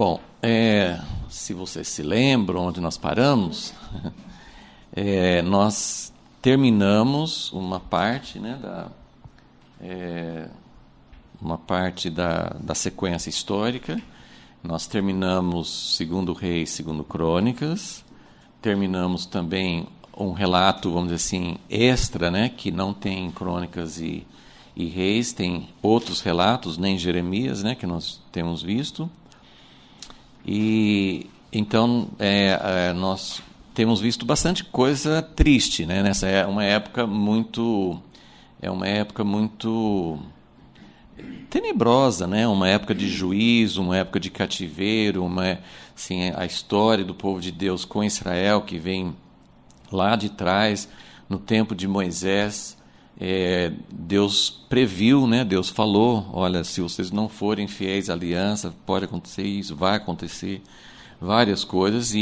Bom, se vocês se lembram onde nós paramos, nós terminamos uma parte, né, da sequência histórica. Nós terminamos Segundo Reis, Segundo Crônicas, terminamos também um relato, vamos dizer assim, extra, né, que não tem Crônicas e Reis, tem outros relatos, nem Jeremias, né, que nós temos visto. E então nós temos visto bastante coisa triste, né? Nessa é uma época muito tenebrosa, né? Uma época de juízo, uma época de cativeiro, assim, a história do povo de Deus com Israel, que vem lá de trás, no tempo de Moisés. Deus previu, né? Deus falou, olha, se vocês não forem fiéis à aliança, pode acontecer isso, vai acontecer várias coisas,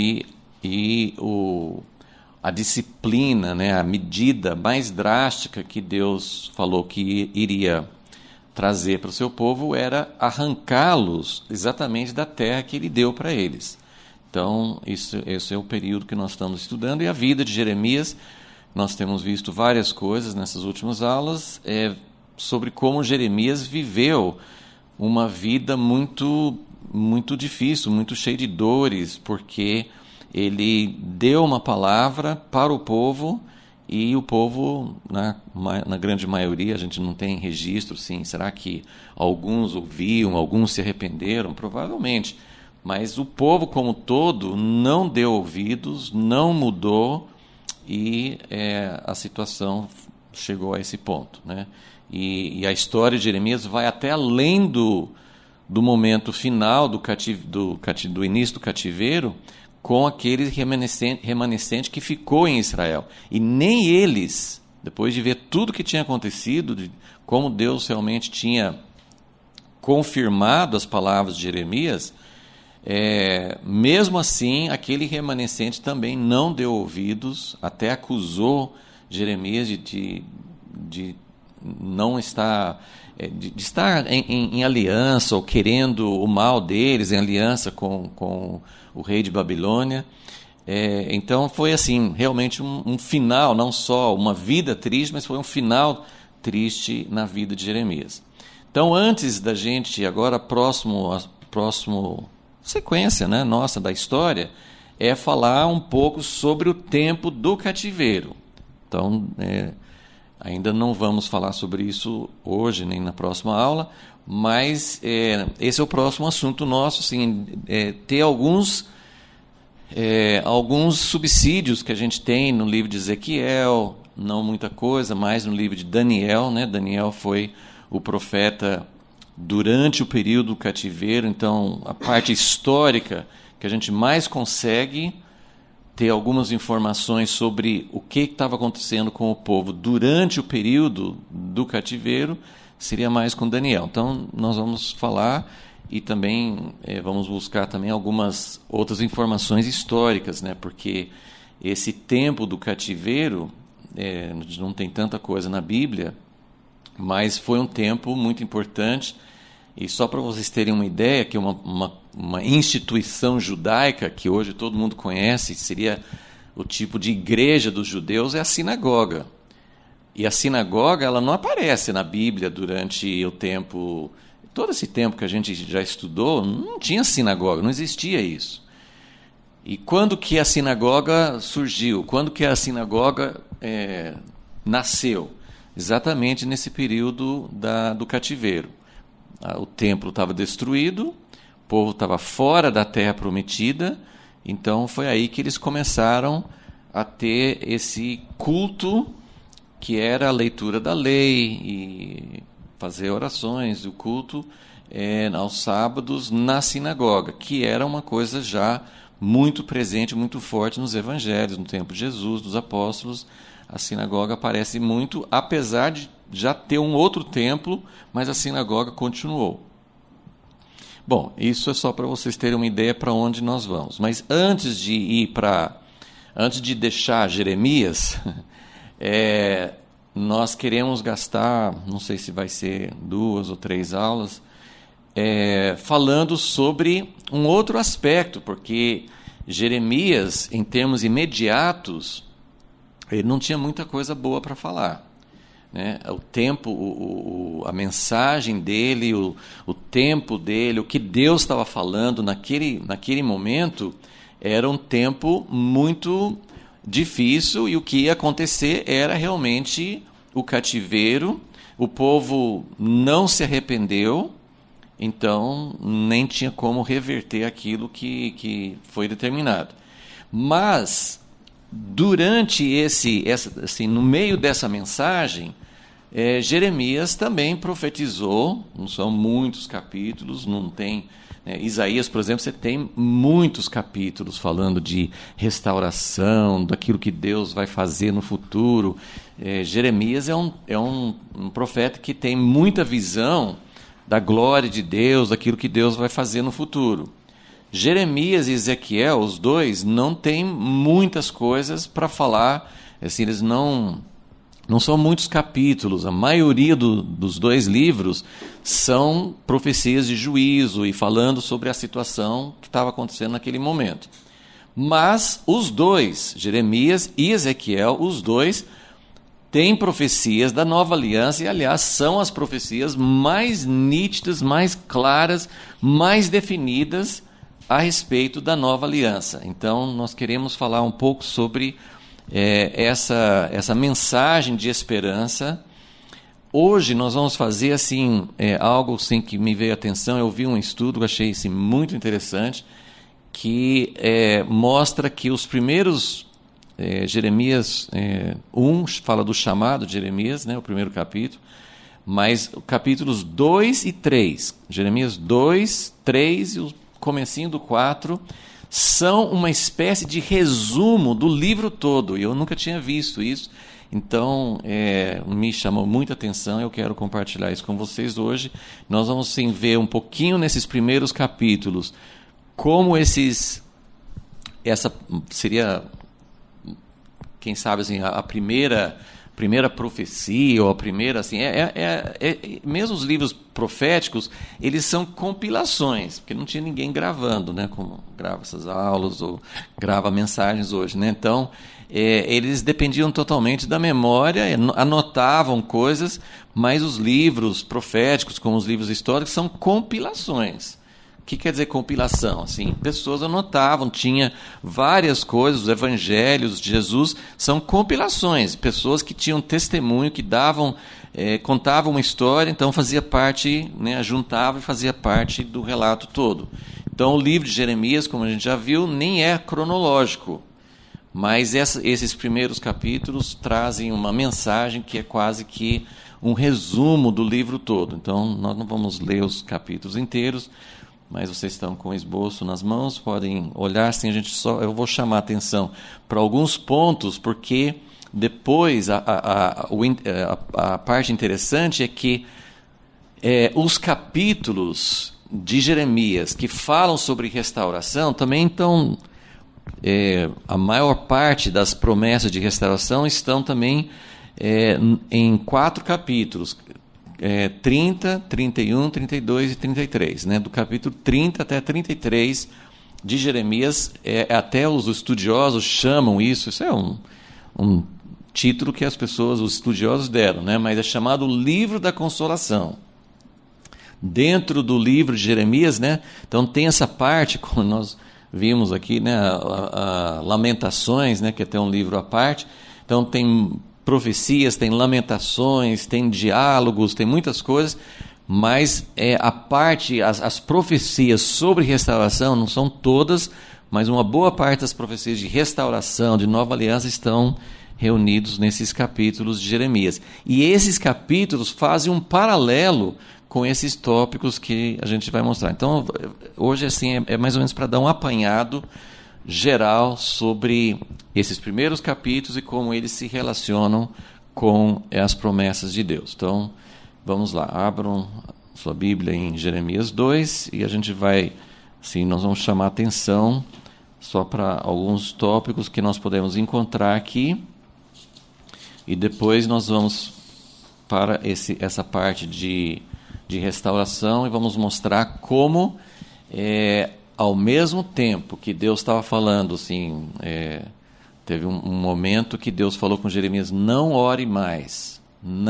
a disciplina, né? A medida mais drástica que Deus falou que iria trazer para o seu povo era arrancá-los exatamente da terra que ele deu para eles. Então, esse é o período que nós estamos estudando, e a vida de Jeremias. Nós temos visto várias coisas nessas últimas aulas sobre como Jeremias viveu uma vida muito, muito difícil, muito cheia de dores, porque ele deu uma palavra para o povo e o povo, na grande maioria, a gente não tem registro, sim. Será que alguns ouviam, alguns se arrependeram? Provavelmente. Mas o povo como todo não deu ouvidos, não mudou, e a situação chegou a esse ponto, né? E a história de Jeremias vai até além do momento final do início do cativeiro, com aquele remanescente que ficou em Israel. E nem eles, depois de ver tudo que tinha acontecido, de como Deus realmente tinha confirmado as palavras de Jeremias, mesmo assim, aquele remanescente também não deu ouvidos, até acusou Jeremias de não estar, de estar em aliança, ou querendo o mal deles, em aliança com o rei de Babilônia. Então foi assim, realmente um final, não só uma vida triste, mas foi um final triste na vida de Jeremias. Então, antes da gente, agora próximo sequência, né, nossa da história, é falar um pouco sobre o tempo do cativeiro. Então, ainda não vamos falar sobre isso hoje, nem na próxima aula, mas esse é o próximo assunto nosso, assim, ter alguns subsídios que a gente tem no livro de Ezequiel, não muita coisa, mais no livro de Daniel, né? Daniel foi o profeta durante o período do cativeiro, então a parte histórica que a gente mais consegue ter algumas informações sobre o que estava acontecendo com o povo durante o período do cativeiro seria mais com Daniel. Então nós vamos falar e também vamos buscar também algumas outras informações históricas, né? Porque esse tempo do cativeiro, não tem tanta coisa na Bíblia, mas foi um tempo muito importante. E só para vocês terem uma ideia, que uma instituição judaica, que hoje todo mundo conhece, seria o tipo de igreja dos judeus, é a sinagoga. E a sinagoga, ela não aparece na Bíblia durante o tempo, todo esse tempo que a gente já estudou, não tinha sinagoga, não existia isso. E quando que a sinagoga surgiu? Quando que a sinagoga nasceu? Exatamente nesse período do cativeiro. O templo estava destruído, o povo estava fora da terra prometida, então foi aí que eles começaram a ter esse culto, que era a leitura da lei e fazer orações, o culto aos sábados na sinagoga, que era uma coisa já muito presente, muito forte nos evangelhos, no tempo de Jesus, dos apóstolos. A sinagoga aparece muito, apesar de já ter um outro templo, mas a sinagoga continuou. Bom, isso é só para vocês terem uma ideia para onde nós vamos. Mas antes de deixar Jeremias, nós queremos gastar, não sei se vai ser 2 ou 3 aulas, falando sobre um outro aspecto, porque Jeremias, em termos imediatos, ele não tinha muita coisa boa para falar, né? O tempo, a mensagem dele, o tempo dele, o que Deus estava falando naquele momento, era um tempo muito difícil, e o que ia acontecer era realmente o cativeiro. O povo não se arrependeu, então nem tinha como reverter aquilo que foi determinado. Mas durante assim, no meio dessa mensagem, Jeremias também profetizou. Não são muitos capítulos, não tem, Isaías, por exemplo, você tem muitos capítulos falando de restauração, daquilo que Deus vai fazer no futuro. Jeremias é um profeta que tem muita visão da glória de Deus, daquilo que Deus vai fazer no futuro. Jeremias e Ezequiel, os dois, não têm muitas coisas para falar, assim, eles não são muitos capítulos. A maioria dos dois livros são profecias de juízo e falando sobre a situação que estava acontecendo naquele momento. Mas os dois, Jeremias e Ezequiel, os dois têm profecias da nova aliança, e aliás são as profecias mais nítidas, mais claras, mais definidas a respeito da nova aliança. Então nós queremos falar um pouco sobre essa mensagem de esperança. Hoje nós vamos fazer assim, algo assim, que me veio à atenção. Eu vi um estudo, achei assim, muito interessante, que mostra que os primeiros Jeremias 1 fala do chamado de Jeremias, né, o primeiro capítulo, mas capítulos 2 e 3, Jeremias 2, 3 e o comecinho do 4, são uma espécie de resumo do livro todo, e eu nunca tinha visto isso, então me chamou muita atenção. Eu quero compartilhar isso com vocês hoje. Nós vamos sim ver um pouquinho nesses primeiros capítulos, como essa seria, quem sabe assim, a primeira profecia, ou a primeira, assim, mesmo os livros proféticos, eles são compilações, porque não tinha ninguém gravando, né, como grava essas aulas ou grava mensagens hoje, né? Então eles dependiam totalmente da memória, anotavam coisas, mas os livros proféticos, como os livros históricos, são compilações. O que quer dizer compilação? Assim, pessoas anotavam, tinha várias coisas, os evangelhos de Jesus são compilações, pessoas que tinham testemunho, que contavam uma história, então fazia parte, né, juntava e fazia parte do relato todo. Então o livro de Jeremias, como a gente já viu, nem é cronológico, mas esses primeiros capítulos trazem uma mensagem que é quase que um resumo do livro todo. Então nós não vamos ler os capítulos inteiros, mas vocês estão com o esboço nas mãos, podem olhar. Assim, eu vou chamar a atenção para alguns pontos, porque depois a parte interessante é que os capítulos de Jeremias que falam sobre restauração também estão, a maior parte das promessas de restauração estão também em 4 capítulos. 30, 31, 32 e 33, né? Do capítulo 30 até 33 de Jeremias, até os estudiosos chamam isso é um título que os estudiosos deram, né? Mas é chamado Livro da Consolação. Dentro do livro de Jeremias, né? Então tem essa parte, como nós vimos aqui, né? A Lamentações, né? Que é até um livro à parte. Então tem profecias, tem lamentações, tem diálogos, tem muitas coisas, mas as profecias sobre restauração não são todas, mas uma boa parte das profecias de restauração, de nova aliança, estão reunidos nesses capítulos de Jeremias. E esses capítulos fazem um paralelo com esses tópicos que a gente vai mostrar. Então, hoje assim, é mais ou menos para dar um apanhado geral sobre esses primeiros capítulos e como eles se relacionam com as promessas de Deus. Então, vamos lá, abram sua Bíblia em Jeremias 2 e a gente vai, assim, nós vamos chamar atenção só para alguns tópicos que nós podemos encontrar aqui, e depois nós vamos para essa parte de de restauração e vamos mostrar como, ao mesmo tempo que Deus estava falando, assim, teve um momento que Deus falou com Jeremias: não ore mais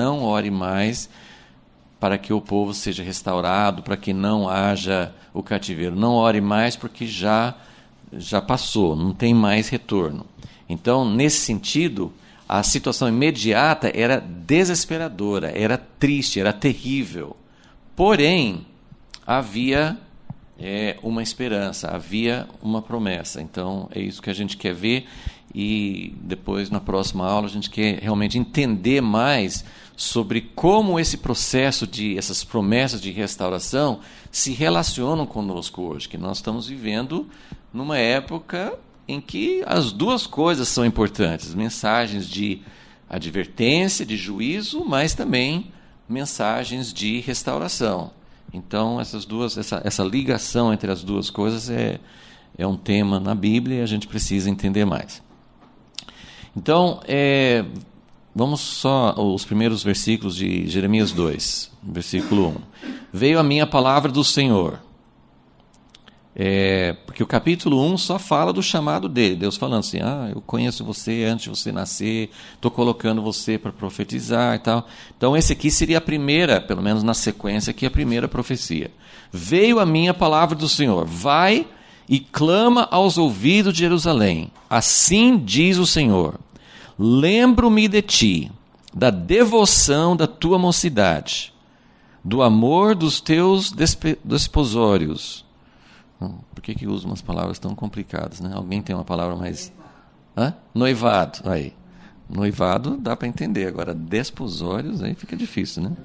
para que o povo seja restaurado, para que não haja o cativeiro. Não ore mais porque já passou, não tem mais retorno. Então, nesse sentido, a situação imediata era desesperadora, era triste, era terrível. Porém, havia uma esperança, havia uma promessa. Então, é isso que a gente quer ver, e depois, na próxima aula, a gente quer realmente entender mais sobre como esse processo essas promessas de restauração se relacionam conosco hoje, que nós estamos vivendo numa época em que as duas coisas são importantes, mensagens de advertência, de juízo, mas também mensagens de restauração. Então, essa ligação entre as duas coisas é um tema na Bíblia e a gente precisa entender mais. Então, vamos só os primeiros versículos de Jeremias 2, versículo 1. Veio a minha palavra do Senhor. Porque o capítulo 1 só fala do chamado dele, Deus falando assim: eu conheço você antes de você nascer, estou colocando você para profetizar e tal. Então esse aqui seria a primeira, pelo menos na sequência aqui, a primeira profecia. Veio a minha palavra do Senhor, vai e clama aos ouvidos de Jerusalém, assim diz o Senhor: lembro-me de ti, da devoção da tua mocidade, do amor dos teus desposórios. Por que usa umas palavras tão complicadas, né? Alguém tem uma palavra mais... Noivado. Aí. Noivado dá para entender. Agora, desposórios, aí fica difícil, né?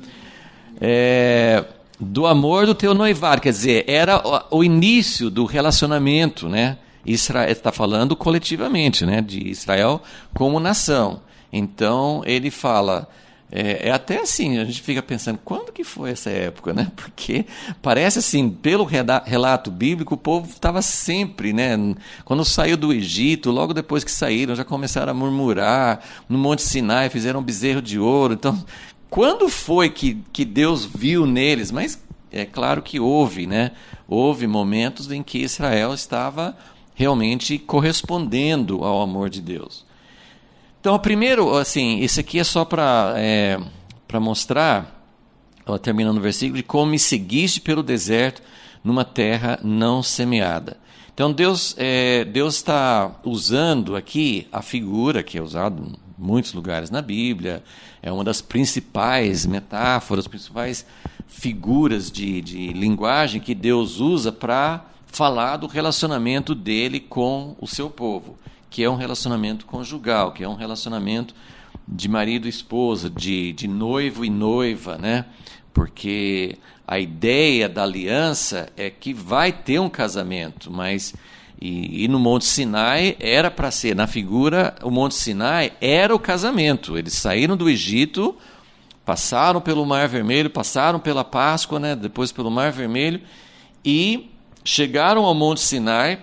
Do amor do teu noivado. Quer dizer, era o início do relacionamento, né? Israel está falando coletivamente, né? De Israel como nação. Então, ele fala... até assim, a gente fica pensando, quando que foi essa época, né? Porque parece assim, pelo relato bíblico, o povo estava sempre, né? Quando saiu do Egito, logo depois que saíram, já começaram a murmurar, no Monte Sinai fizeram um bezerro de ouro. Então, quando foi que Deus viu neles? Mas é claro que houve, né? Houve momentos em que Israel estava realmente correspondendo ao amor de Deus. Então, primeiro, assim, isso aqui é só para mostrar, terminando o versículo, de como me seguiste pelo deserto numa terra não semeada. Então, Deus está usando aqui a figura que é usada em muitos lugares na Bíblia, é uma das principais metáforas, principais figuras de linguagem que Deus usa para falar do relacionamento dele com o seu povo, que é um relacionamento conjugal, que é um relacionamento de marido e esposa, de noivo e noiva, né? Porque a ideia da aliança é que vai ter um casamento, mas e no Monte Sinai era para ser, na figura, o Monte Sinai era o casamento. Eles saíram do Egito, passaram pelo Mar Vermelho, passaram pela Páscoa, né? Depois pelo Mar Vermelho, e chegaram ao Monte Sinai.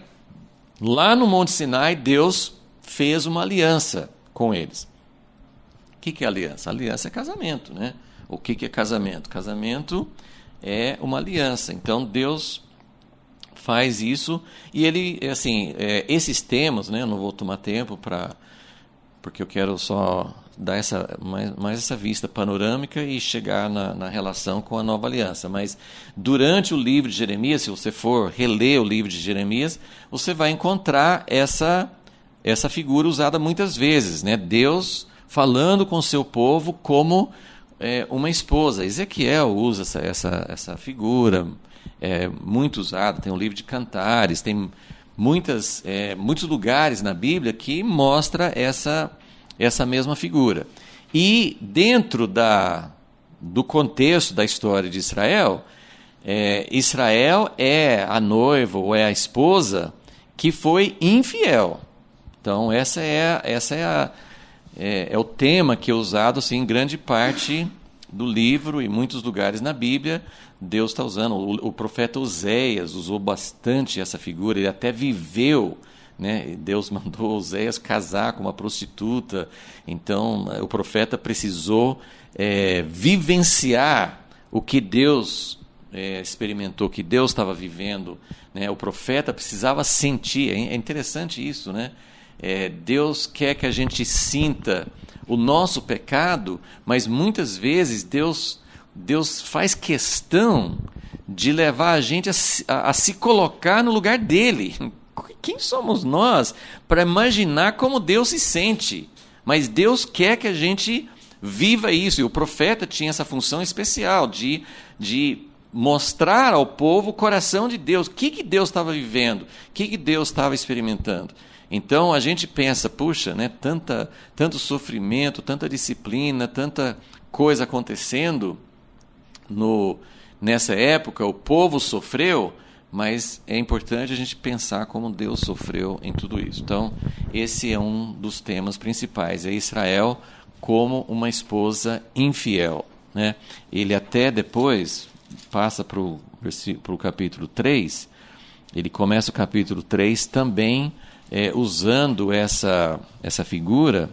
Lá no Monte Sinai, Deus fez uma aliança com eles. O que é aliança? Aliança é casamento, né? O que é casamento? Casamento é uma aliança. Então, Deus faz isso e ele, assim, esses temas, né? Eu não vou tomar tempo porque eu quero só dar mais essa vista panorâmica e chegar na relação com a nova aliança. Mas durante o livro de Jeremias, se você for reler o livro de Jeremias, você vai encontrar essa figura usada muitas vezes, né? Deus falando com o seu povo como uma esposa. Ezequiel usa essa figura, muito usada. Tem um livro de Cantares, tem muitos lugares na Bíblia que mostra essa mesma figura. E dentro do contexto da história de Israel, Israel é a noiva ou é a esposa que foi infiel. Então essa é o tema que é usado assim, em grande parte do livro e muitos lugares na Bíblia. Deus está usando, o profeta Oséias usou bastante essa figura, ele até viveu, né? Deus mandou Oséias casar com uma prostituta, então o profeta precisou vivenciar o que Deus experimentou, que Deus estava vivendo, né? O profeta precisava sentir. É interessante isso, né? Deus quer que a gente sinta o nosso pecado, mas muitas vezes Deus faz questão de levar a gente a se colocar no lugar dele. Quem somos nós para imaginar como Deus se sente? Mas Deus quer que a gente viva isso. E o profeta tinha essa função especial de mostrar ao povo o coração de Deus. O que Deus estava vivendo? O que Deus estava experimentando? Então a gente pensa, puxa, né, tanto sofrimento, tanta disciplina, tanta coisa acontecendo nessa época, o povo sofreu, mas é importante a gente pensar como Deus sofreu em tudo isso. Então, esse é um dos temas principais, é Israel como uma esposa infiel, né? Ele até depois passa para o capítulo 3, ele começa o capítulo 3 também usando essa figura,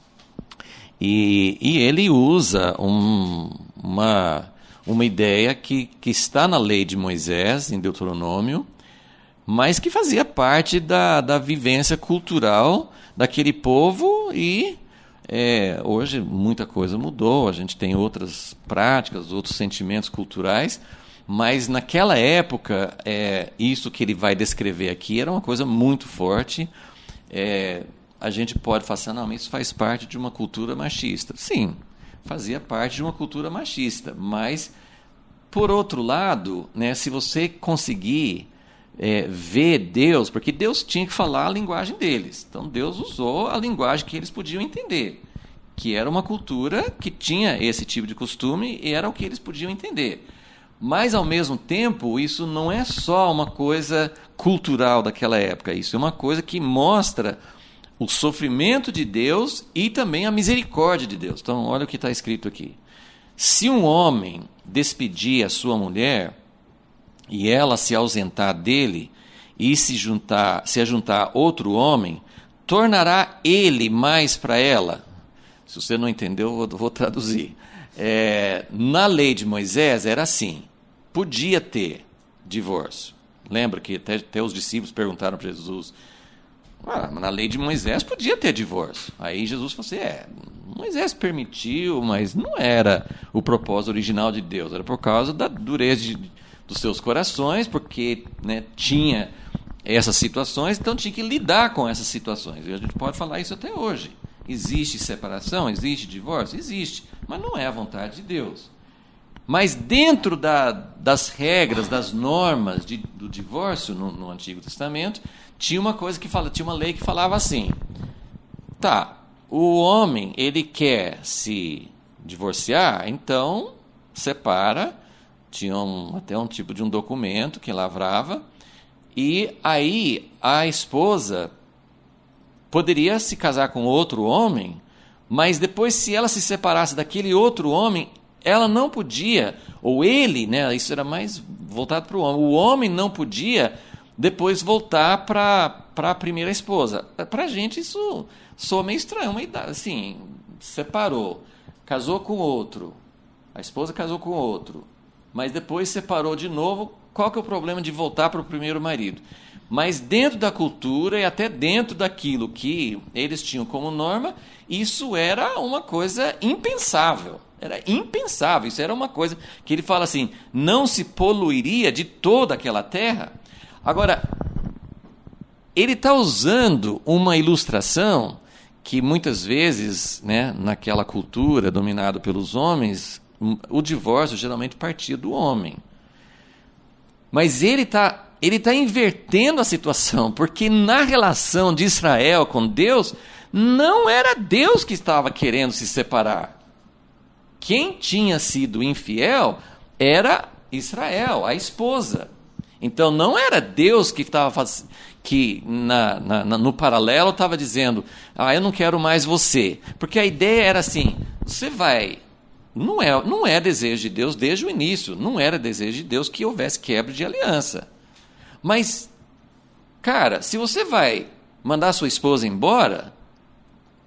e ele usa uma ideia que está na lei de Moisés, em Deuteronômio, mas que fazia parte da vivência cultural daquele povo, e hoje muita coisa mudou, a gente tem outras práticas, outros sentimentos culturais, mas naquela época, isso que ele vai descrever aqui era uma coisa muito forte. A gente pode falar assim, não, mas isso faz parte de uma cultura machista. Sim, fazia parte de uma cultura machista, mas, por outro lado, né, se você conseguir ver Deus, porque Deus tinha que falar a linguagem deles, então Deus usou a linguagem que eles podiam entender, que era uma cultura que tinha esse tipo de costume e era o que eles podiam entender. Mas, ao mesmo tempo, isso não é só uma coisa cultural daquela época, isso é uma coisa que mostra o sofrimento de Deus e também a misericórdia de Deus. Então, olha o que está escrito aqui. Se um homem despedir a sua mulher e ela se ausentar dele e se ajuntar a outro homem, tornará ele mais para ela? Se você não entendeu, eu vou traduzir. Na lei de Moisés era assim, podia ter divórcio. Lembra que até os discípulos perguntaram para Jesus, na lei de Moisés podia ter divórcio. Aí Jesus falou assim, Moisés permitiu, mas não era o propósito original de Deus, era por causa da dureza dos seus corações, porque, né, tinha essas situações, então tinha que lidar com essas situações. E a gente pode falar isso até hoje. Existe separação? Existe divórcio? Existe, mas não é a vontade de Deus. Mas dentro das regras, das normas do divórcio no Antigo Testamento, tinha uma lei que falava assim, o homem, ele quer se divorciar, então separa, tinha até um tipo de um documento que lavrava, e aí a esposa poderia se casar com outro homem, mas depois, se ela se separasse daquele outro homem, ela não podia, ou ele, né, isso era mais voltado para o homem não podia depois voltar para a primeira esposa. Para a gente isso soa meio estranho, uma idade, assim, separou, casou com outro, a esposa casou com outro, mas depois separou de novo, qual que é o problema de voltar para o primeiro marido? Mas dentro da cultura e até dentro daquilo que eles tinham como norma, isso era uma coisa impensável. Era impensável, isso era uma coisa que ele fala assim, não se poluiria de toda aquela terra. Agora, ele está usando uma ilustração que muitas vezes, né, naquela cultura dominada pelos homens, o divórcio geralmente partia do homem. Mas ele está invertendo a situação, porque na relação de Israel com Deus, não era Deus que estava querendo se separar. Quem tinha sido infiel era Israel, a esposa. Então não era Deus que estava no paralelo estava dizendo, eu não quero mais você. Porque a ideia era assim, você vai... Não é desejo de Deus desde o início, não era desejo de Deus que houvesse quebra de aliança. Mas, cara, se você vai mandar sua esposa embora,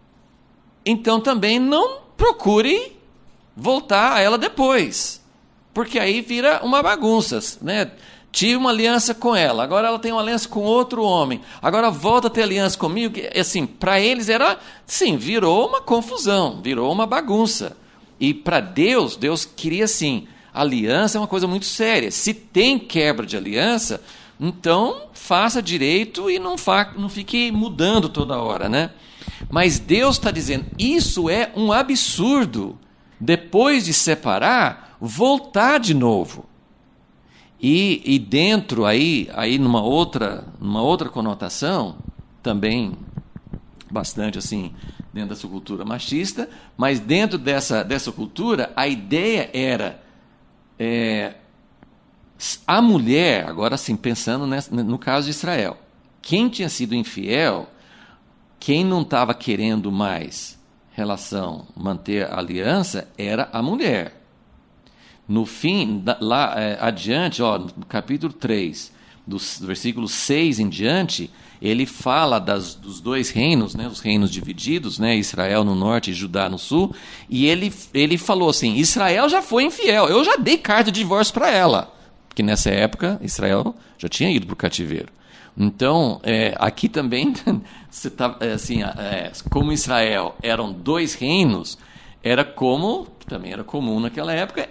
então também não procure voltar a ela depois. porque aí vira uma bagunça, né? Tive uma aliança com ela, agora ela tem uma aliança com outro homem, agora volta a ter aliança comigo. Assim, para eles era, sim, virou uma confusão, virou uma bagunça. E para Deus, Deus queria assim, aliança é uma coisa muito séria. Se tem quebra de aliança, então faça direito e não fique mudando toda hora, né? Mas Deus está dizendo, isso é um absurdo. Depois de separar, voltar de novo. E dentro aí numa outra conotação, também bastante assim, dentro dessa cultura machista, mas dentro dessa cultura, a ideia era a mulher, agora assim, pensando no caso de Israel, quem tinha sido infiel, quem não estava querendo mais manter a aliança, era a mulher. No fim, lá adiante, no capítulo 3, do versículo 6 em diante, ele fala dos dois reinos, né, os reinos divididos, né, Israel no norte e Judá no sul, e ele falou assim, Israel já foi infiel, eu já dei carta de divórcio para ela, porque nessa época Israel já tinha ido para o cativeiro. Então, aqui também, você tá, como Israel eram dois reinos, que também era comum naquela época,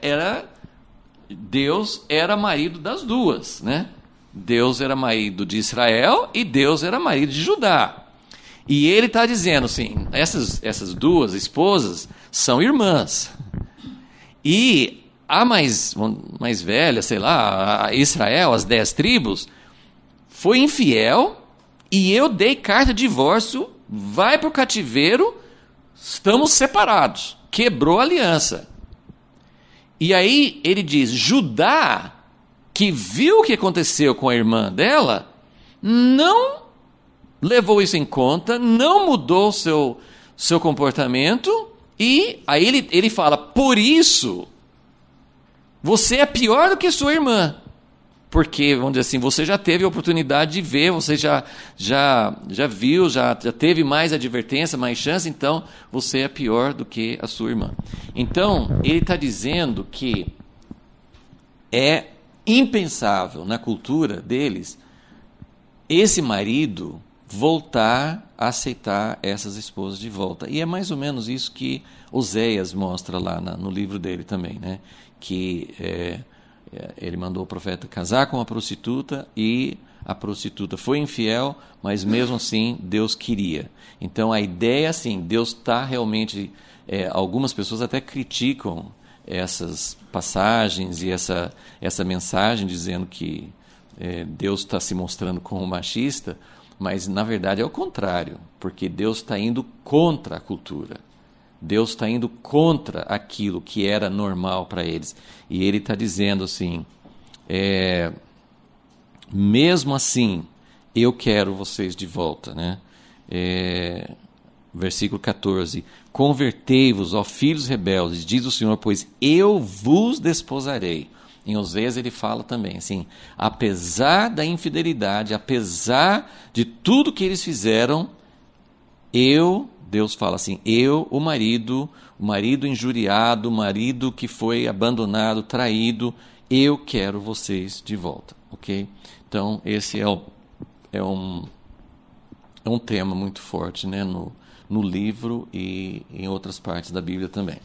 Deus era marido das duas, né? Deus era marido de Israel e Deus era marido de Judá. E ele está dizendo assim, essas duas esposas são irmãs. E a mais velha, sei lá, a Israel, as 10 tribos, foi infiel e eu dei carta de divórcio, vai para o cativeiro, estamos separados. Quebrou a aliança. E aí ele diz, Judá, que viu o que aconteceu com a irmã dela, não levou isso em conta, não mudou o seu comportamento, e aí ele fala, por isso, você é pior do que sua irmã. Porque, vamos dizer assim, você já teve a oportunidade de ver, você já viu, já teve mais advertência, mais chance, então você é pior do que a sua irmã. Então, ele está dizendo que é impensável na cultura deles esse marido voltar a aceitar essas esposas de volta. E é mais ou menos isso que Oséias mostra lá no livro dele também, né? Que ele mandou o profeta casar com uma prostituta e a prostituta foi infiel, mas mesmo assim Deus queria. Então a ideia é assim, Deus está realmente... algumas pessoas até criticam essas passagens e essa mensagem dizendo que Deus está se mostrando como machista, mas na verdade é o contrário, porque Deus está indo contra a cultura. Deus está indo contra aquilo que era normal para eles. E ele está dizendo assim, mesmo assim, eu quero vocês de volta. Né? Versículo 14, convertei-vos, ó filhos rebeldes, diz o Senhor, pois eu vos desposarei. Em Oséias ele fala também, assim, apesar da infidelidade, apesar de tudo que eles fizeram, Deus fala assim, o marido injuriado, o marido que foi abandonado, traído, eu quero vocês de volta, ok? Então, esse é um tema muito forte, né, no livro e em outras partes da Bíblia também.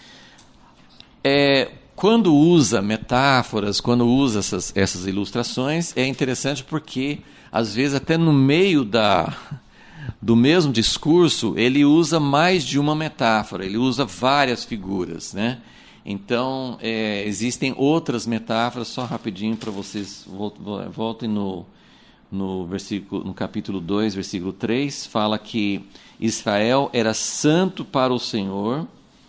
Quando usa metáforas, quando usa essas ilustrações, é interessante porque, às vezes, até no meio do mesmo discurso, ele usa mais de uma metáfora, ele usa várias figuras, né? Então, existem outras metáforas, só rapidinho para vocês, voltem no capítulo 2, versículo 3, fala que Israel era santo para o Senhor,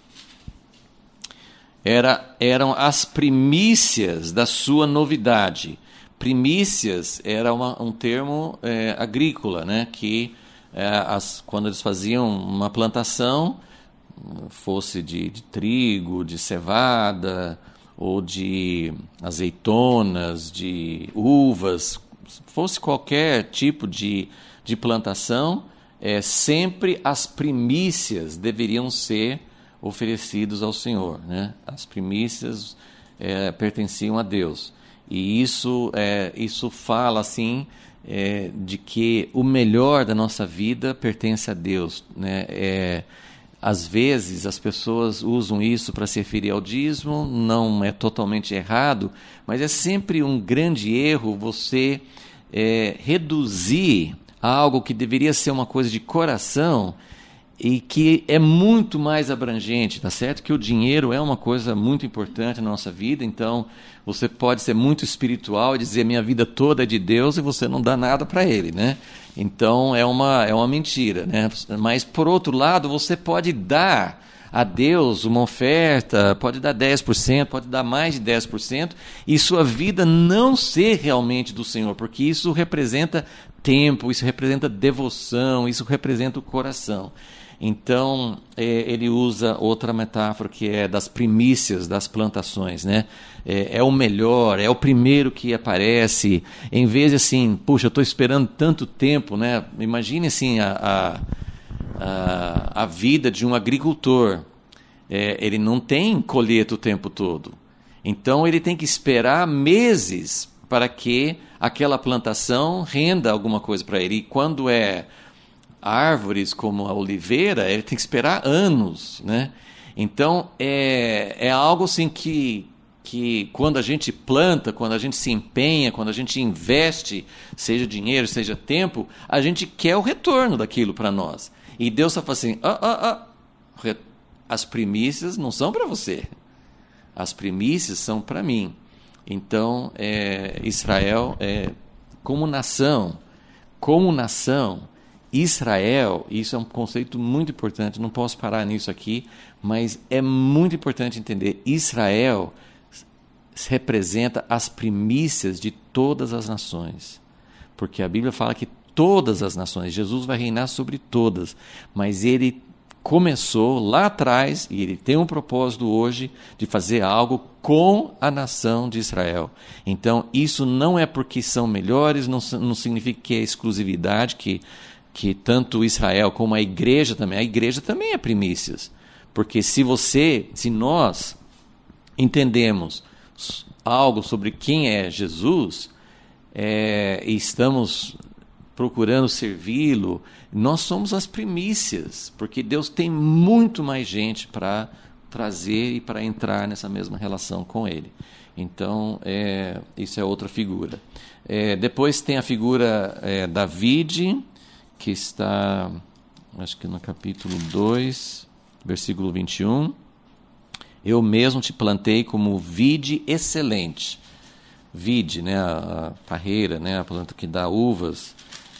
eram as primícias da sua novidade. Primícias era um termo agrícola, né? Que quando eles faziam uma plantação, fosse de trigo, de cevada, ou de azeitonas, de uvas, fosse qualquer tipo de plantação, sempre as primícias deveriam ser oferecidos ao Senhor, né? As primícias pertenciam a Deus. E isso fala assim, de que o melhor da nossa vida pertence a Deus, né? Às vezes as pessoas usam isso para se referir ao dízimo, não é totalmente errado, mas é sempre um grande erro você reduzir algo que deveria ser uma coisa de coração e que é muito mais abrangente, tá certo? Que o dinheiro é uma coisa muito importante na nossa vida, então você pode ser muito espiritual e dizer minha vida toda é de Deus e você não dá nada para Ele, né? Então é uma mentira, né? Mas por outro lado, você pode dar a Deus uma oferta, pode dar 10%, pode dar mais de 10%, e sua vida não ser realmente do Senhor, porque isso representa tempo, isso representa devoção, isso representa o coração. Então, ele usa outra metáfora que é das primícias das plantações, né? É o melhor, é o primeiro que aparece, em vez de assim, puxa, eu estou esperando tanto tempo, né? Imagine assim a vida de um agricultor. Ele não tem colheita o tempo todo. Então, ele tem que esperar meses para que aquela plantação renda alguma coisa para ele. E quando árvores como a oliveira, ele tem que esperar anos, né? Então, é algo assim que quando a gente planta, quando a gente se empenha, quando a gente investe, seja dinheiro, seja tempo, a gente quer o retorno daquilo para nós. E Deus está falando assim, as primícias não são para você, as primícias são para mim. Então, Israel, como nação, Israel, isso é um conceito muito importante, não posso parar nisso aqui, mas é muito importante entender, Israel representa as primícias de todas as nações, porque a Bíblia fala que todas as nações, Jesus vai reinar sobre todas, mas ele começou lá atrás, e ele tem um propósito hoje de fazer algo com a nação de Israel. Então, isso não é porque são melhores, não significa que é exclusividade, que tanto Israel como a igreja também é primícias. Porque se nós entendemos algo sobre quem é Jesus, e estamos procurando servi-lo, nós somos as primícias, porque Deus tem muito mais gente para trazer e para entrar nessa mesma relação com Ele. Então, isso é outra figura. Depois tem a figura da vide, que está, acho que no capítulo 2, versículo 21. Eu mesmo te plantei como vide excelente. Vide, né, a parreira, né, a planta que dá uvas.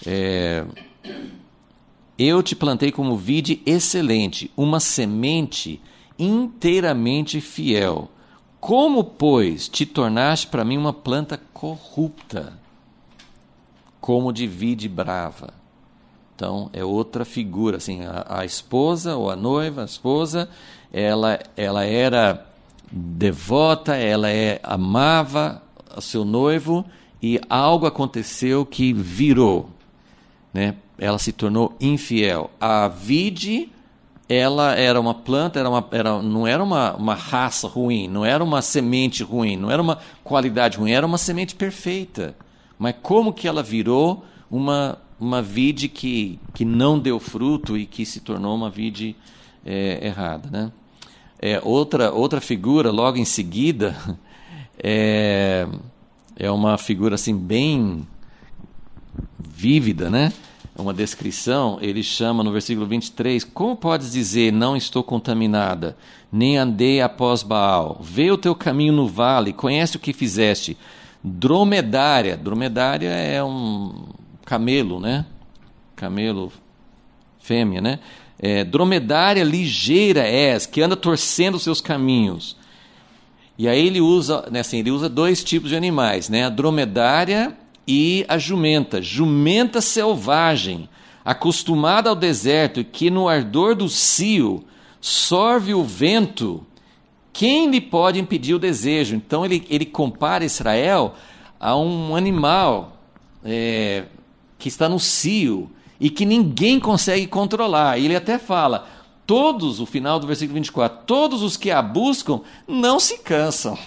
Eu te plantei como vide excelente, uma semente inteiramente fiel. Como, pois, te tornaste para mim uma planta corrupta, como de vide brava? Então, é outra figura, assim, a esposa ou a noiva, a esposa, ela era devota, ela amava o seu noivo e algo aconteceu que virou, né? Ela se tornou infiel. A vide, ela era uma planta, não era uma raça ruim, não era uma semente ruim, não era uma qualidade ruim, era uma semente perfeita. Mas como que ela virou uma vide que não deu fruto e que se tornou uma vide errada, né? Outra figura, logo em seguida, é uma figura assim, bem vívida, né? Uma descrição, ele chama no versículo 23, como podes dizer, não estou contaminada, nem andei após Baal, vê o teu caminho no vale, conhece o que fizeste. Dromedária é um camelo, né? Camelo fêmea, né? Dromedária ligeira és, que anda torcendo os seus caminhos. E aí ele usa, né, assim, ele usa dois tipos de animais, né? A dromedária e a jumenta selvagem, acostumada ao deserto, e que no ardor do cio sorve o vento, quem lhe pode impedir o desejo? Então ele compara Israel a um animal que está no cio e que ninguém consegue controlar. E ele até fala, o final do versículo 24, todos os que a buscam não se cansam,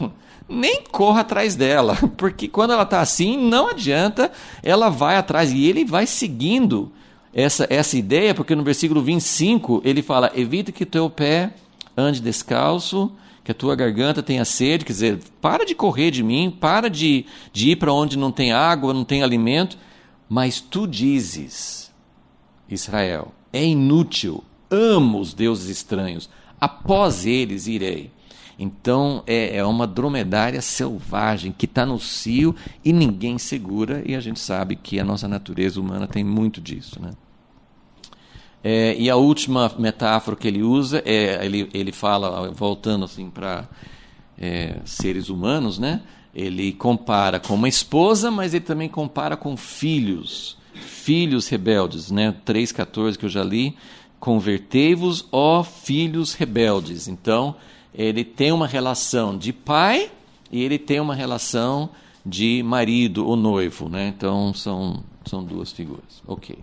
nem corra atrás dela, porque quando ela está assim, não adianta, ela vai atrás, e ele vai seguindo essa ideia, porque no versículo 25 ele fala: evita que teu pé ande descalço, que a tua garganta tenha sede, quer dizer, para de correr de mim, para de ir para onde não tem água, não tem alimento, mas tu dizes, Israel, é inútil, amo os deuses estranhos, após eles irei. Então é uma dromedária selvagem que está no cio e ninguém segura, e a gente sabe que a nossa natureza humana tem muito disso, né? E a última metáfora que ele usa, ele fala, voltando assim para seres humanos, né? Ele compara com uma esposa, mas ele também compara com filhos rebeldes, né? 3,14 que eu já li, convertei-vos, ó filhos rebeldes. Então, ele tem uma relação de pai e ele tem uma relação de marido ou noivo, né? Então, são duas figuras. Ok.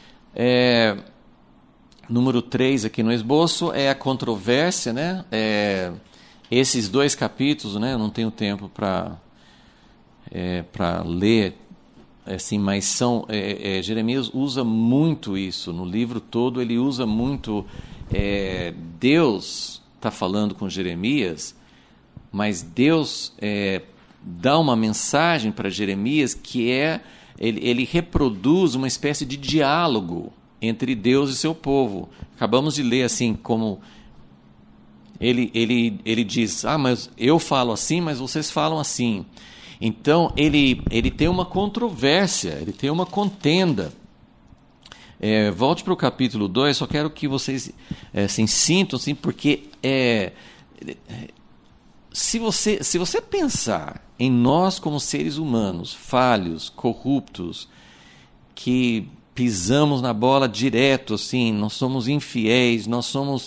Número 3 aqui no esboço é a controvérsia, né? Esses 2 capítulos, né? Eu não tenho tempo para ler, assim, mas Jeremias usa muito isso. No livro todo ele usa muito, Deus está falando com Jeremias, mas Deus dá uma mensagem para Jeremias que ele reproduz uma espécie de diálogo entre Deus e seu povo. Acabamos de ler assim, como ele diz: mas eu falo assim, mas vocês falam assim. Então ele tem uma controvérsia, ele tem uma contenda. Volte para o capítulo 2, só quero que vocês assim, sintam, assim, porque se você pensar em nós como seres humanos, falhos, corruptos, que pisamos na bola direto, assim, nós somos infiéis, nós somos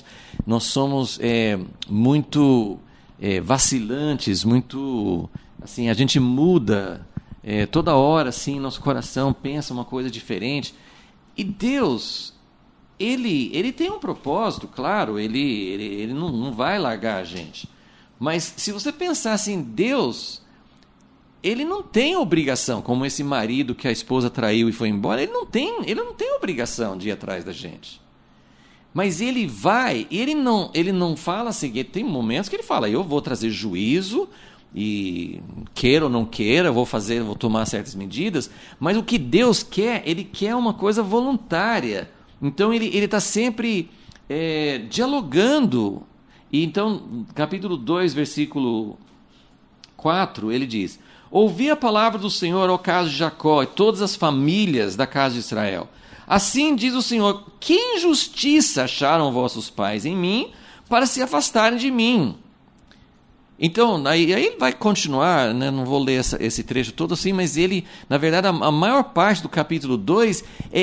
muito vacilantes, muito, assim, a gente muda toda hora, assim, nosso coração pensa uma coisa diferente. E Deus, ele tem um propósito, claro, ele não vai largar a gente. Mas se você pensar assim, Deus, ele não tem obrigação, como esse marido que a esposa traiu e foi embora, ele não tem obrigação de ir atrás da gente. Mas ele vai, ele não fala assim, tem momentos que ele fala: eu vou trazer juízo, e queira ou não queira, vou tomar certas medidas, mas o que Deus quer, ele quer uma coisa voluntária. Então ele está sempre dialogando. E então, capítulo 2, versículo 4, ele diz: ouvi a palavra do Senhor, ó casa de Jacó, e todas as famílias da casa de Israel. Assim diz o Senhor: que injustiça acharam vossos pais em mim, para se afastarem de mim. Então, aí ele vai continuar, né? Não vou ler esse trecho todo assim, mas ele, na verdade, a maior parte do capítulo 2 é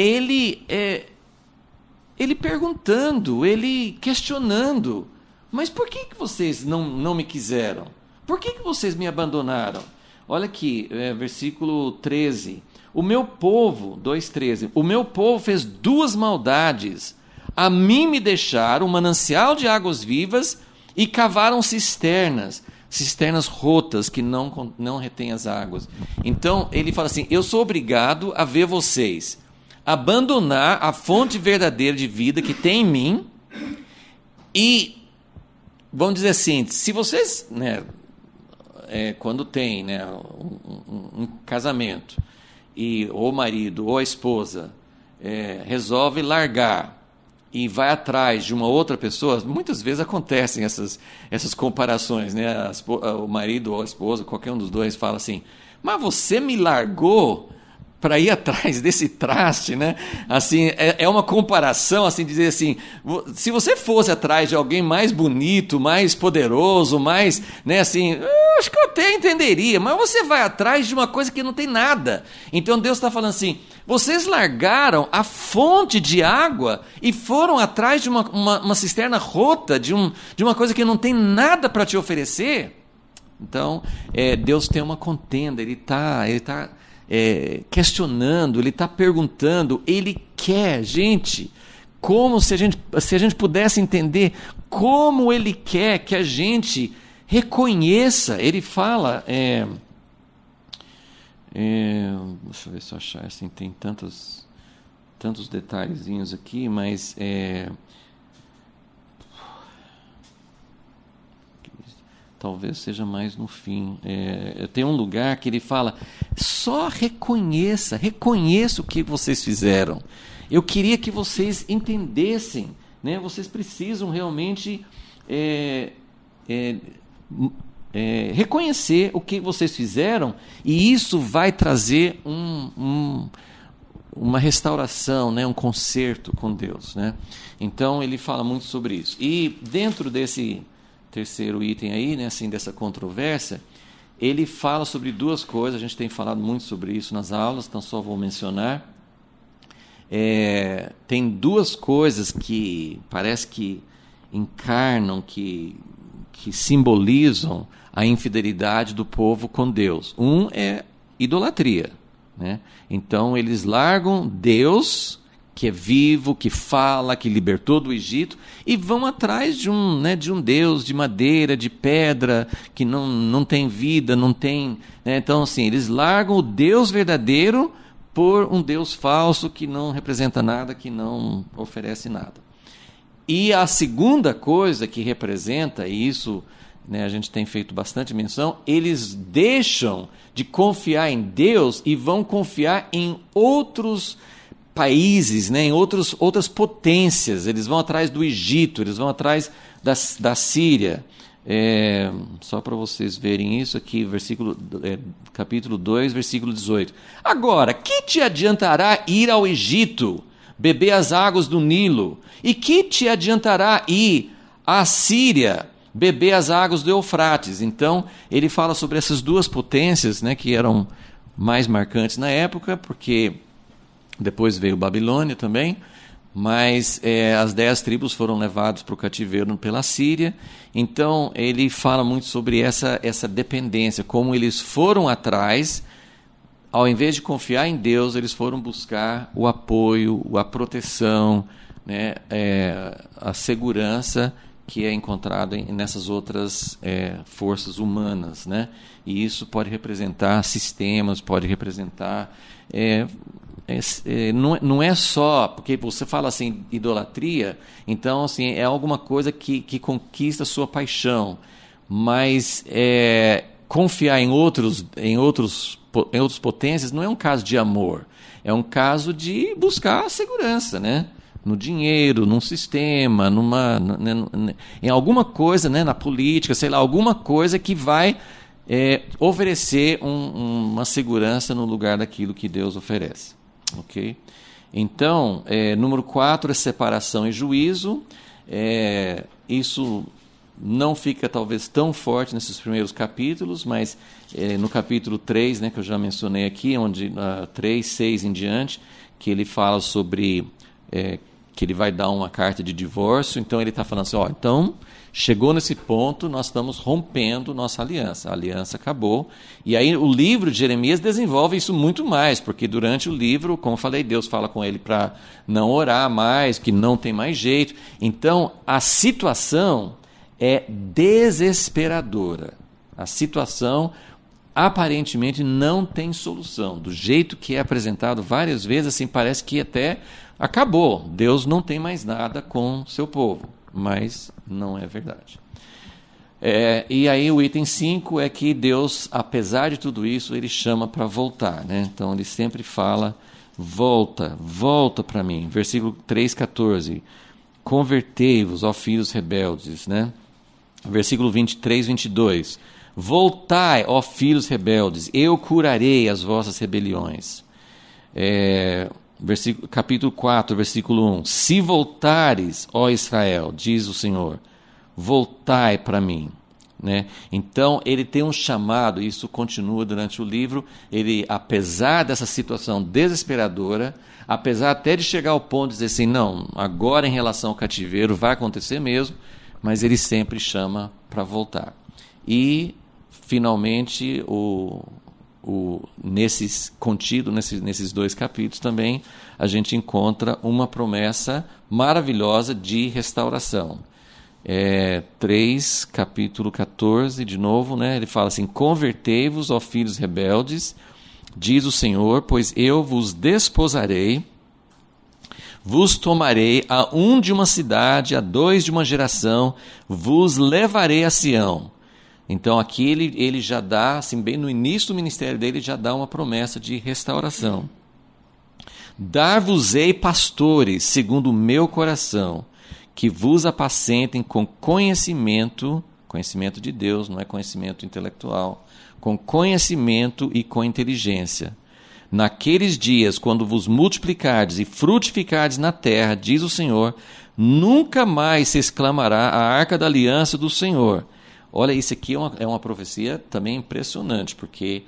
ele perguntando, ele questionando: mas por que vocês não me quiseram? Por que vocês me abandonaram? Olha aqui, versículo 13. O meu povo, 2,13, o meu povo fez 2 maldades. A mim me deixaram um manancial de águas vivas e cavaram cisternas rotas que não retêm as águas. Então, ele fala assim: eu sou obrigado a ver vocês abandonar a fonte verdadeira de vida que tem em mim. E, vamos dizer assim, se vocês, né, quando tem, né, um casamento, e ou o marido ou a esposa resolve largar e vai atrás de uma outra pessoa, muitas vezes acontecem essas comparações, né? O marido ou a esposa, qualquer um dos dois, fala assim: mas você me largou para ir atrás desse traste, né? Assim, é uma comparação, assim, dizer assim: se você fosse atrás de alguém mais bonito, mais poderoso, mais, né, assim, eu acho que eu até entenderia, mas você vai atrás de uma coisa que não tem nada. Então Deus está falando assim: vocês largaram a fonte de água e foram atrás de uma cisterna rota, de uma coisa que não tem nada para te oferecer. Então, Deus tem uma contenda, ele está questionando, ele está perguntando, ele quer, gente, como se a gente pudesse entender como ele quer que a gente reconheça, ele fala, deixa eu ver se eu achar, assim, tem tantos detalhezinhos aqui, mas talvez seja mais no fim. Tem um lugar que ele fala, só reconheça o que vocês fizeram. Eu queria que vocês entendessem, né? Vocês precisam realmente reconhecer o que vocês fizeram, e isso vai trazer uma restauração, né? Um conserto com Deus, né? Então ele fala muito sobre isso. E dentro desse terceiro item aí, né, assim, dessa controvérsia, ele fala sobre duas coisas. A gente tem falado muito sobre isso nas aulas, então só vou mencionar. Tem duas coisas que parece que encarnam, que simbolizam a infidelidade do povo com Deus. Um é idolatria, né? Então eles largam Deus, que é vivo, que fala, que libertou do Egito, e vão atrás de um Deus de madeira, de pedra, que não tem vida, não tem... Né? Então, assim, eles largam o Deus verdadeiro por um Deus falso que não representa nada, que não oferece nada. E a segunda coisa que representa, e isso, né, a gente tem feito bastante menção, eles deixam de confiar em Deus e vão confiar em outros países, né, em outras potências. Eles vão atrás do Egito, eles vão atrás da Síria. Só para vocês verem isso aqui, capítulo 2, versículo 18. Agora, que te adiantará ir ao Egito, beber as águas do Nilo? E que te adiantará ir à Síria, beber as águas do Eufrates? Então, ele fala sobre essas duas potências, né, que eram mais marcantes na época, porque depois veio Babilônia também, mas as 10 tribos foram levadas para o cativeiro pela Síria. Então ele fala muito sobre essa dependência, como eles foram atrás, ao invés de confiar em Deus, eles foram buscar o apoio, a proteção, né, a segurança que é encontrada nessas outras forças humanas, né? E isso pode representar sistemas, pode representar... não é só, porque você fala assim, idolatria, então assim, é alguma coisa que conquista a sua paixão, mas confiar em outras potências não é um caso de amor, é um caso de buscar a segurança, né? No dinheiro, num sistema, em alguma coisa, né? Na política, sei lá, alguma coisa que vai oferecer uma segurança no lugar daquilo que Deus oferece. Ok? Então, número 4 é separação e juízo. Isso não fica talvez tão forte nesses primeiros capítulos, mas no capítulo 3, né, que eu já mencionei aqui, onde 3, 6 em diante, que ele fala sobre que ele vai dar uma carta de divórcio. Então ele está falando assim, então chegou nesse ponto, nós estamos rompendo nossa aliança. A aliança acabou. E aí o livro de Jeremias desenvolve isso muito mais, porque durante o livro, como eu falei, Deus fala com ele para não orar mais, que não tem mais jeito. Então a situação é desesperadora. A situação aparentemente não tem solução. Do jeito que é apresentado várias vezes, assim, parece que até acabou. Deus não tem mais nada com seu povo. Mas não é verdade. E aí o item 5 é que Deus, apesar de tudo isso, ele chama para voltar, né? Então ele sempre fala, volta para mim. Versículo 3,14. Convertei-vos, ó filhos rebeldes, né? Versículo 23, 22. Voltai, ó filhos rebeldes, eu curarei as vossas rebeliões. Capítulo 4, versículo 1. Se voltares, ó Israel, diz o Senhor, voltai para mim. Né? Então, ele tem um chamado, e isso continua durante o livro. Ele, apesar dessa situação desesperadora, apesar até de chegar ao ponto de dizer assim, não, agora em relação ao cativeiro vai acontecer mesmo, mas ele sempre chama para voltar. E, finalmente, contido nesses 2 capítulos também, a gente encontra uma promessa maravilhosa de restauração. 3, capítulo 14, de novo, né? Ele fala assim: convertei-vos, ó filhos rebeldes, diz o Senhor, pois eu vos desposarei, vos tomarei a um de uma cidade, a dois de uma geração, vos levarei a Sião. Então aqui ele já dá, assim, bem no início do ministério dele, já dá uma promessa de restauração. Dar-vos-ei pastores segundo o meu coração, que vos apacentem com conhecimento de Deus, não é conhecimento intelectual, com conhecimento e com inteligência. Naqueles dias, quando vos multiplicardes e frutificardes na terra, diz o Senhor, nunca mais se exclamará a arca da aliança do Senhor. Olha, isso aqui é uma profecia também impressionante, porque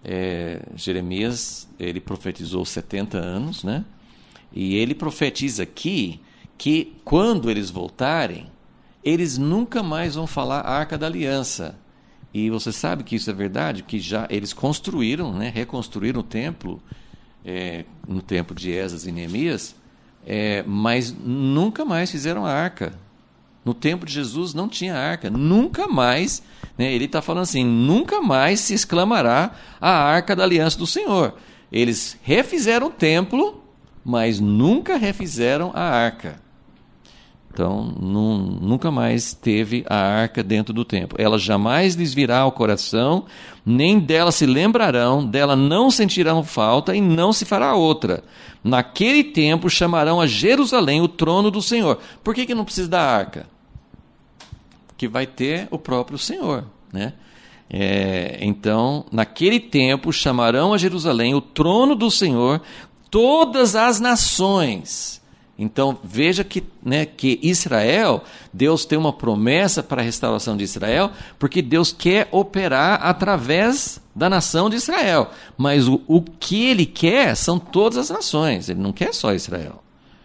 Jeremias, ele profetizou 70 anos, né? E ele profetiza aqui que quando eles voltarem, eles nunca mais vão falar a Arca da Aliança. E você sabe que isso é verdade, que já eles construíram, né, reconstruíram o templo no tempo de Esdras e Neemias, mas nunca mais fizeram a arca. No tempo de Jesus não tinha arca, nunca mais, né, ele está falando assim, nunca mais se exclamará a Arca da Aliança do Senhor. Eles refizeram o templo, mas nunca refizeram a arca. Então, nunca mais teve a arca dentro do templo. Ela jamais lhes virá ao coração, nem dela se lembrarão, dela não sentirão falta e não se fará outra. Naquele tempo chamarão a Jerusalém o trono do Senhor. Por que não precisa da arca? Porque vai ter o próprio Senhor, né? Então, naquele tempo chamarão a Jerusalém o trono do Senhor, todas as nações. Então, veja que Israel, Deus tem uma promessa para a restauração de Israel, porque Deus quer operar através da nação de Israel. Mas o que Ele quer são todas as nações, Ele não quer só Israel.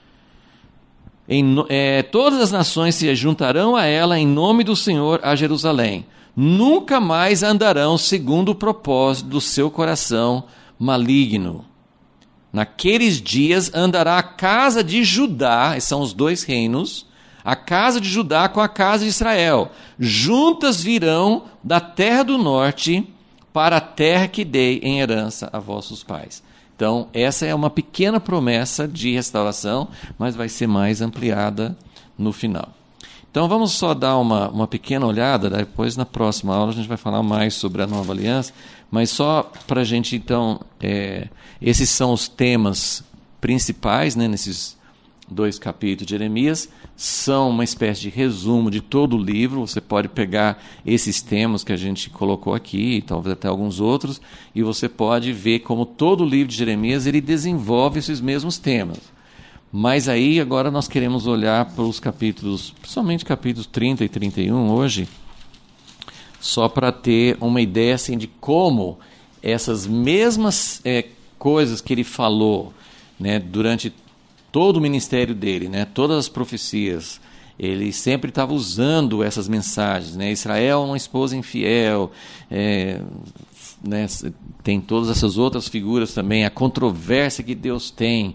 Todas as nações se juntarão a ela em nome do Senhor a Jerusalém. Nunca mais andarão segundo o propósito do seu coração maligno. Naqueles dias andará a casa de Judá, esses são os dois reinos, a casa de Judá com a casa de Israel. Juntas virão da terra do norte para a terra que dei em herança a vossos pais. Então, essa é uma pequena promessa de restauração, mas vai ser mais ampliada no final. Então, vamos só dar uma pequena olhada, depois na próxima aula a gente vai falar mais sobre a nova aliança, mas só para a gente, então, esses são os temas principais, né, nesses 2 capítulos de Jeremias, são uma espécie de resumo de todo o livro. Você pode pegar esses temas que a gente colocou aqui, talvez até alguns outros, e você pode ver como todo o livro de Jeremias ele desenvolve esses mesmos temas. Mas aí agora nós queremos olhar para os capítulos, principalmente capítulos 30 e 31 hoje, só para ter uma ideia assim, de como essas mesmas coisas que ele falou, né, durante todo o ministério dele, né, todas as profecias, ele sempre estava usando essas mensagens, né, Israel é uma esposa infiel, né, tem todas essas outras figuras também, a controvérsia que Deus tem,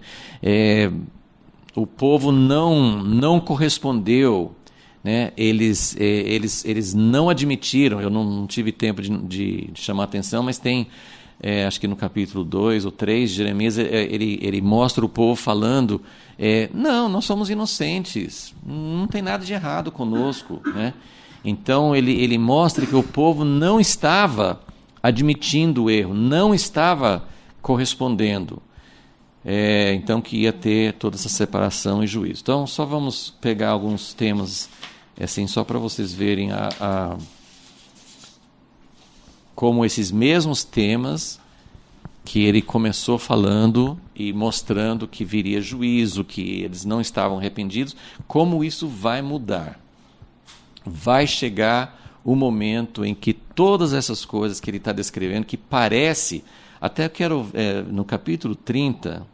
o povo não correspondeu, né, eles não admitiram, eu não tive tempo de chamar atenção, mas tem, acho que no capítulo 2 ou 3 de Jeremias, ele mostra o povo falando, não, nós somos inocentes, não tem nada de errado conosco, né? Então ele mostra que o povo não estava admitindo o erro, não estava correspondendo. Então que ia ter toda essa separação e juízo. Então só vamos pegar alguns temas assim, só para vocês verem como esses mesmos temas que ele começou falando e mostrando que viria juízo, que eles não estavam arrependidos, como isso vai mudar. Vai chegar o momento em que todas essas coisas que ele está descrevendo, que parece, até eu quero, no capítulo 30,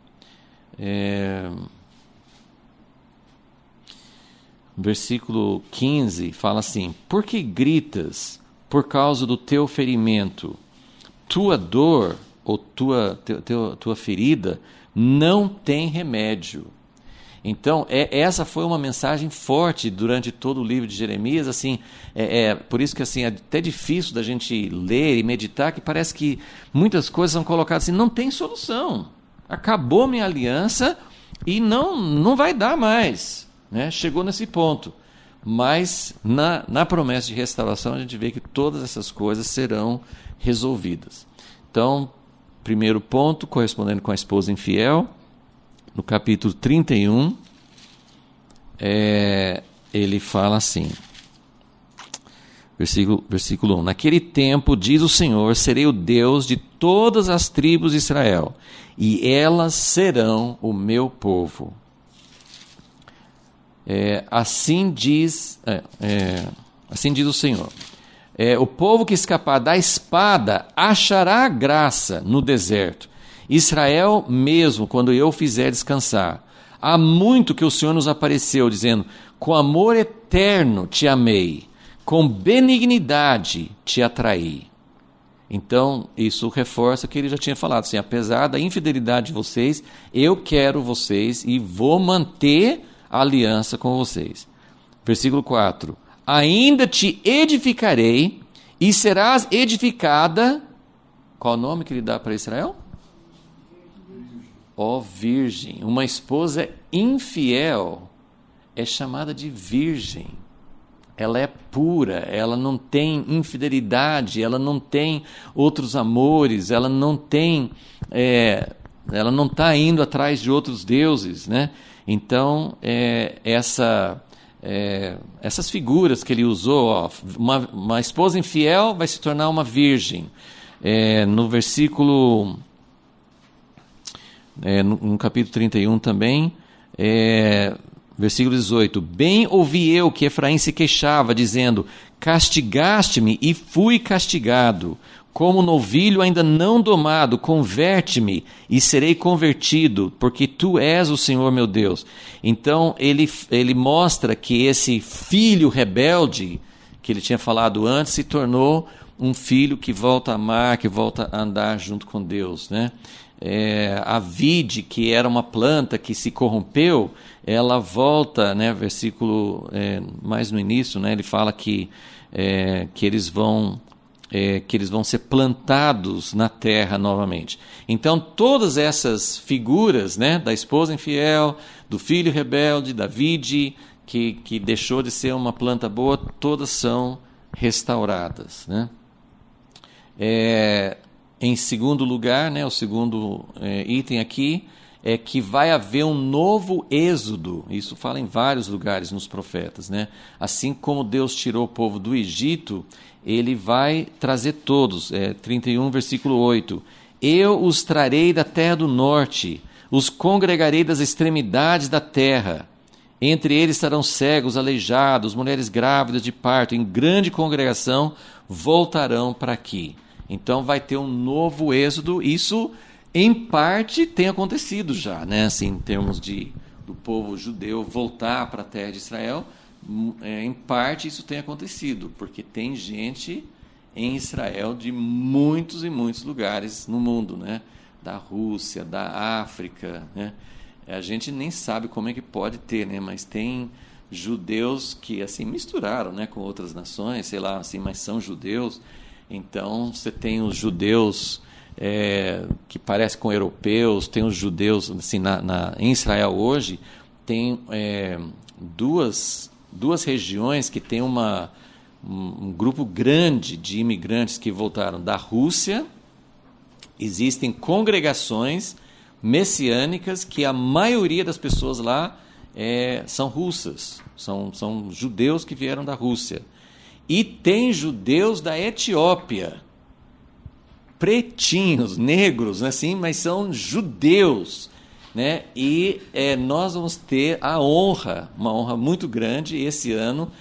versículo 15, fala assim: por que gritas por causa do teu ferimento? Tua dor ou tua ferida não tem remédio. Então, essa foi uma mensagem forte durante todo o livro de Jeremias. Assim, por isso que assim, é até difícil da gente ler e meditar, que parece que muitas coisas são colocadas assim, não tem solução. Acabou minha aliança e não vai dar mais. Né? Chegou nesse ponto. Mas na promessa de restauração a gente vê que todas essas coisas serão resolvidas. Então, primeiro ponto, correspondendo com a esposa infiel, no capítulo 31, ele fala assim, versículo 1: Naquele tempo, diz o Senhor, serei o Deus de todas as tribos de Israel, e elas serão o meu povo. Assim diz o Senhor. O povo que escapar da espada achará graça no deserto. Israel mesmo, quando eu o fizer descansar. Há muito que o Senhor nos apareceu, dizendo: com amor eterno te amei, com benignidade te atraí. Então, isso reforça o que ele já tinha falado. Assim, apesar da infidelidade de vocês, eu quero vocês e vou manter a aliança com vocês. Versículo 4: ainda te edificarei e serás edificada. Qual o nome que ele dá para Israel? Ó virgem. Uma esposa infiel é chamada de virgem. Ela é pura, ela não tem infidelidade, ela não tem outros amores, ela não está indo atrás de outros deuses, né? Então, essas figuras que ele usou, uma esposa infiel vai se tornar uma virgem. No versículo, no capítulo 31 também, versículo 18: bem ouvi eu que Efraim se queixava, dizendo: castigaste-me e fui castigado. Como novilho ainda não domado, converte-me e serei convertido, porque tu és o Senhor meu Deus. Então ele mostra que esse filho rebelde, que ele tinha falado antes, se tornou um filho que volta a amar, que volta a andar junto com Deus, né? A vide, que era uma planta que se corrompeu, ela volta, né? Versículo mais no início, né? Ele fala que eles vão ser plantados na terra novamente. Então, todas essas figuras, né, da esposa infiel, do filho rebelde, da vide, que deixou de ser uma planta boa, todas são restauradas. Né? Em segundo lugar, né, o segundo item aqui, é que vai haver um novo êxodo. Isso fala em vários lugares nos profetas. Né? Assim como Deus tirou o povo do Egito, ele vai trazer todos. 31, versículo 8. Eu os trarei da terra do norte, os congregarei das extremidades da terra. Entre eles estarão cegos, aleijados, mulheres grávidas de parto, em grande congregação voltarão para aqui. Então vai ter um novo êxodo. Isso, em parte, tem acontecido já, né? Assim, em termos do povo judeu voltar para a terra de Israel. Em parte isso tem acontecido, porque tem gente em Israel de muitos e muitos lugares no mundo, né? Da Rússia, da África, né? A gente nem sabe como é que pode ter, né? Mas tem judeus que assim misturaram, né, com outras nações, sei lá, assim, mas são judeus. Então você tem os judeus que parecem com europeus, tem os judeus assim, em Israel hoje tem duas regiões que tem um grupo grande de imigrantes que voltaram da Rússia. Existem congregações messiânicas que a maioria das pessoas lá são russas, são judeus que vieram da Rússia. E tem judeus da Etiópia, pretinhos, negros, assim, mas são judeus. Né? E nós vamos ter uma honra muito grande esse ano.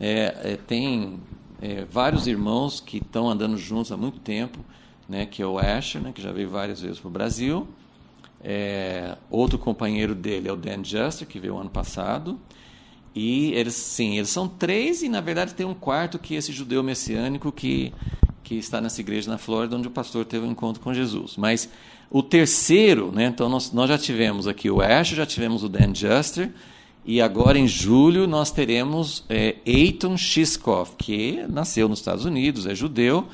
Tem vários irmãos que estão andando juntos há muito tempo, né? Que é o Asher, né? Que já veio várias vezes para o Brasil. Outro companheiro dele é o Dan Juster, que veio ano passado. E eles são 3 e, na verdade, tem um quarto, que é esse judeu messiânico que que está nessa igreja na Flórida, onde o pastor teve um encontro com Jesus. Mas o terceiro, né, então nós já tivemos aqui o Ash, já tivemos o Dan Juster, e agora em julho nós teremos Eitan Shishkoff, que nasceu nos Estados Unidos, é judeu,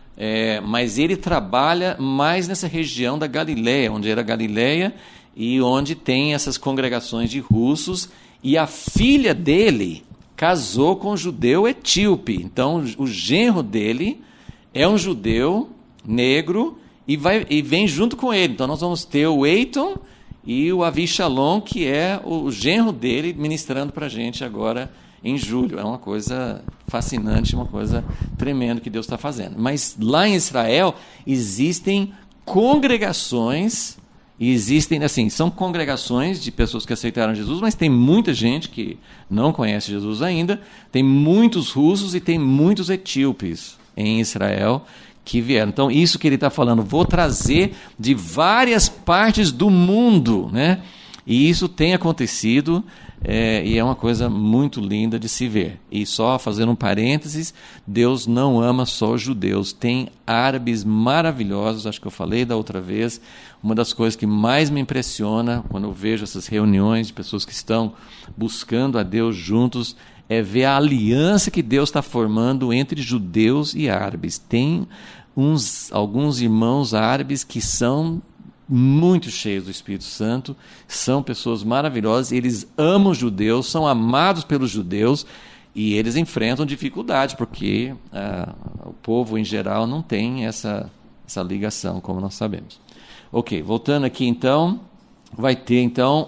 mas ele trabalha mais nessa região da Galileia, onde era Galileia, e onde tem essas congregações de russos, e a filha dele casou com um judeu etíope. Então o genro dele é um judeu negro e vem junto com ele. Então nós vamos ter o Eitan e o Avi Shalom, que é o genro dele, ministrando para a gente agora em julho. É uma coisa fascinante, uma coisa tremenda que Deus está fazendo. Mas lá em Israel existem congregações, e existem, assim, são congregações de pessoas que aceitaram Jesus, mas tem muita gente que não conhece Jesus ainda, tem muitos russos e tem muitos etíopes em Israel que vieram. Então, isso que ele está falando, vou trazer de várias partes do mundo, né? E isso tem acontecido, e é uma coisa muito linda de se ver. E só fazendo um parênteses, Deus não ama só os judeus, tem árabes maravilhosos, acho que eu falei da outra vez. Uma das coisas que mais me impressiona quando eu vejo essas reuniões de pessoas que estão buscando a Deus juntos, é ver a aliança que Deus está formando entre judeus e árabes. Tem alguns irmãos árabes que são muito cheios do Espírito Santo, são pessoas maravilhosas, eles amam os judeus, são amados pelos judeus, e eles enfrentam dificuldade, porque o povo em geral não tem essa ligação, como nós sabemos. Ok, voltando aqui então, vai ter então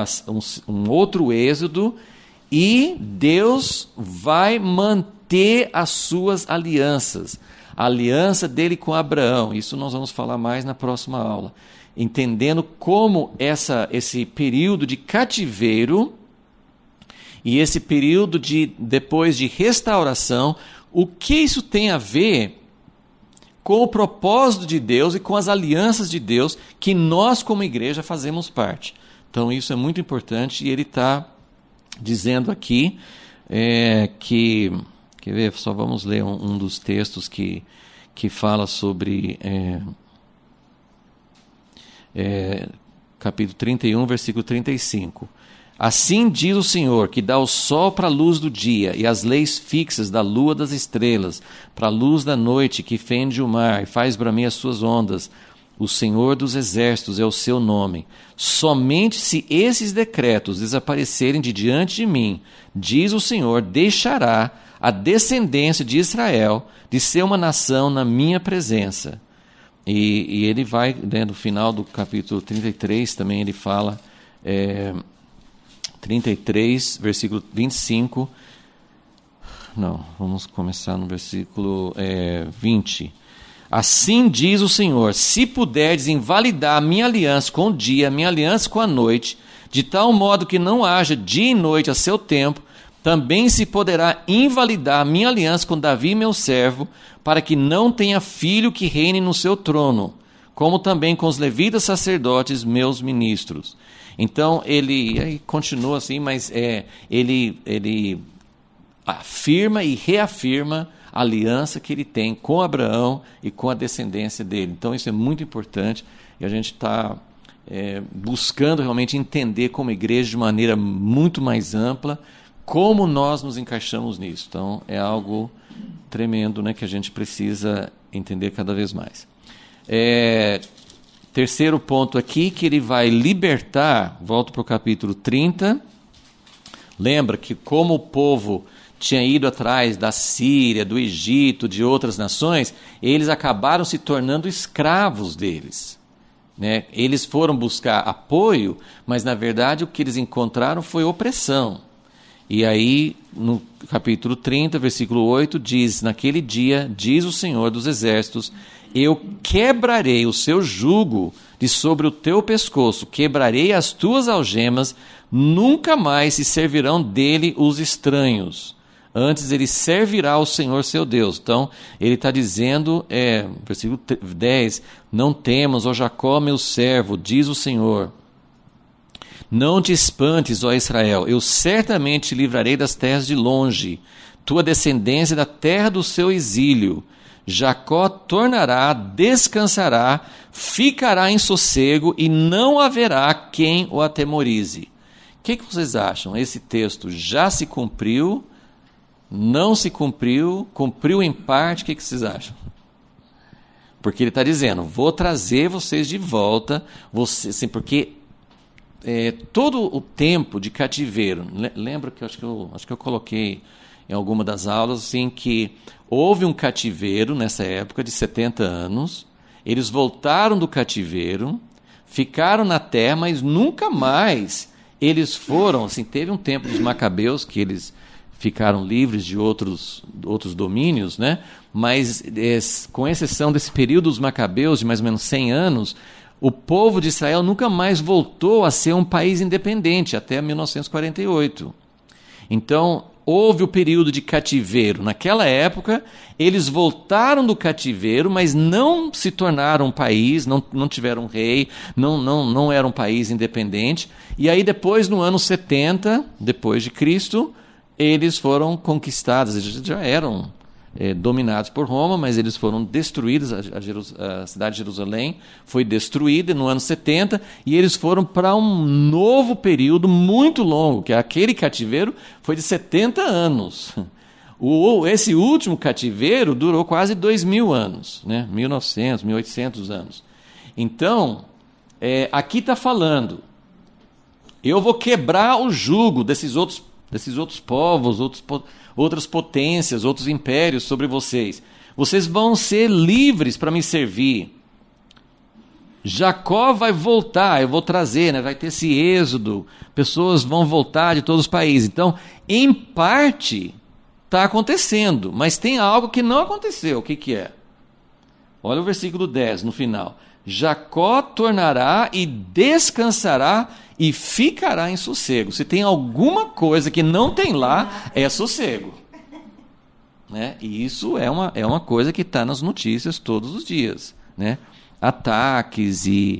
um outro êxodo, e Deus vai manter as suas alianças. A aliança dele com Abraão, isso nós vamos falar mais na próxima aula. Entendendo como esse período de cativeiro e esse período depois de restauração, o que isso tem a ver com o propósito de Deus e com as alianças de Deus que nós como igreja fazemos parte. Então isso é muito importante, e ele está dizendo aqui que... Quer ver? Só vamos ler um dos textos que fala sobre capítulo 31, versículo 35. Assim diz o Senhor, que dá o sol para a luz do dia, e as leis fixas da lua das estrelas, para a luz da noite, que fende o mar e faz bramer as suas ondas. O Senhor dos exércitos é o seu nome. Somente se esses decretos desaparecerem de diante de mim, diz o Senhor, deixará a descendência de Israel de ser uma nação na minha presença. E ele vai, né, no final do capítulo 33, também ele fala, 33, versículo 25, não, vamos começar no versículo 20. Assim diz o Senhor, se puderdes invalidar a minha aliança com o dia, a minha aliança com a noite, de tal modo que não haja dia e noite a seu tempo, também se poderá invalidar a minha aliança com Davi, meu servo, para que não tenha filho que reine no seu trono, como também com os levitas sacerdotes, meus ministros. Então, ele continua assim, mas ele afirma e reafirma a aliança que ele tem com Abraão e com a descendência dele. Então, isso é muito importante, e a gente está buscando realmente entender como igreja de maneira muito mais ampla, como nós nos encaixamos nisso. Então, é algo tremendo, né, que a gente precisa entender cada vez mais. Terceiro ponto aqui, que ele vai libertar, volto para o capítulo 30, lembra que como o povo tinha ido atrás da Síria, do Egito, de outras nações, eles acabaram se tornando escravos deles, né? Eles foram buscar apoio, mas na verdade o que eles encontraram foi opressão. E aí, no capítulo 30, versículo 8, diz, naquele dia, diz o Senhor dos Exércitos, eu quebrarei o seu jugo de sobre o teu pescoço, quebrarei as tuas algemas, nunca mais se servirão dele os estranhos. Antes ele servirá ao Senhor seu Deus. Então, ele está dizendo, versículo 10, não temas, ó Jacó, meu servo, diz o Senhor. Não te espantes, ó Israel, eu certamente te livrarei das terras de longe, tua descendência da terra do seu exílio. Jacó tornará, descansará, ficará em sossego e não haverá quem o atemorize. O que vocês acham? Esse texto já se cumpriu? Não se cumpriu? Cumpriu em parte? O que vocês acham? Porque ele está dizendo, vou trazer vocês de volta, assim, porque todo o tempo de cativeiro, lembra que acho que eu coloquei em alguma das aulas, assim, que houve um cativeiro nessa época de 70 anos, eles voltaram do cativeiro, ficaram na terra, mas nunca mais eles foram, assim, teve um tempo dos Macabeus que eles ficaram livres de outros domínios, né? Mas com exceção desse período dos Macabeus, de mais ou menos 100 anos, o povo de Israel nunca mais voltou a ser um país independente, até 1948. Então, houve o período de cativeiro. Naquela época, eles voltaram do cativeiro, mas não se tornaram um país, não tiveram rei, não eram um país independente. E aí depois, no ano 70, depois de Cristo, eles foram conquistados, eles já eram dominados por Roma, mas eles foram destruídos, a cidade de Jerusalém foi destruída no ano 70, e eles foram para um novo período muito longo, que aquele cativeiro foi de 70 anos. Esse último cativeiro durou quase 2.000 anos, né? 1900, 1800 anos. Então, aqui está falando, eu vou quebrar o jugo desses outros povos, outras potências, outros impérios sobre vocês. Vocês vão ser livres para me servir. Jacó vai voltar, eu vou trazer, né? Vai ter esse êxodo, pessoas vão voltar de todos os países. Então, em parte, está acontecendo, mas tem algo que não aconteceu. O que é? Olha o versículo 10 no final. Jacó tornará e descansará e ficará em sossego. Se tem alguma coisa que não tem lá, é sossego. Né? E isso é uma coisa que está nas notícias todos os dias. Né? Ataques e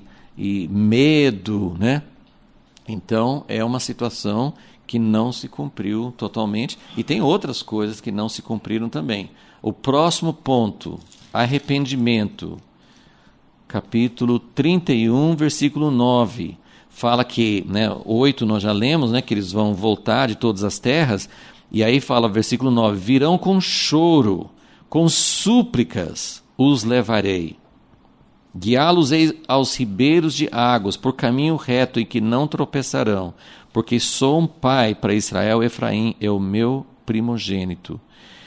medo. Né? Então, é uma situação que não se cumpriu totalmente. E tem outras coisas que não se cumpriram também. O próximo ponto, arrependimento. Capítulo 31, versículo 9. Fala que, 8 nós já lemos, que eles vão voltar de todas as terras, e aí fala, versículo 9, virão com choro, com súplicas os levarei, guiá-los-ei aos ribeiros de águas, por caminho reto em que não tropeçarão, porque sou um pai para Israel, Efraim é o meu primogênito.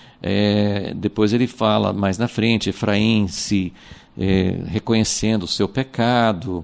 Depois ele fala mais na frente, Efraim se reconhecendo o seu pecado.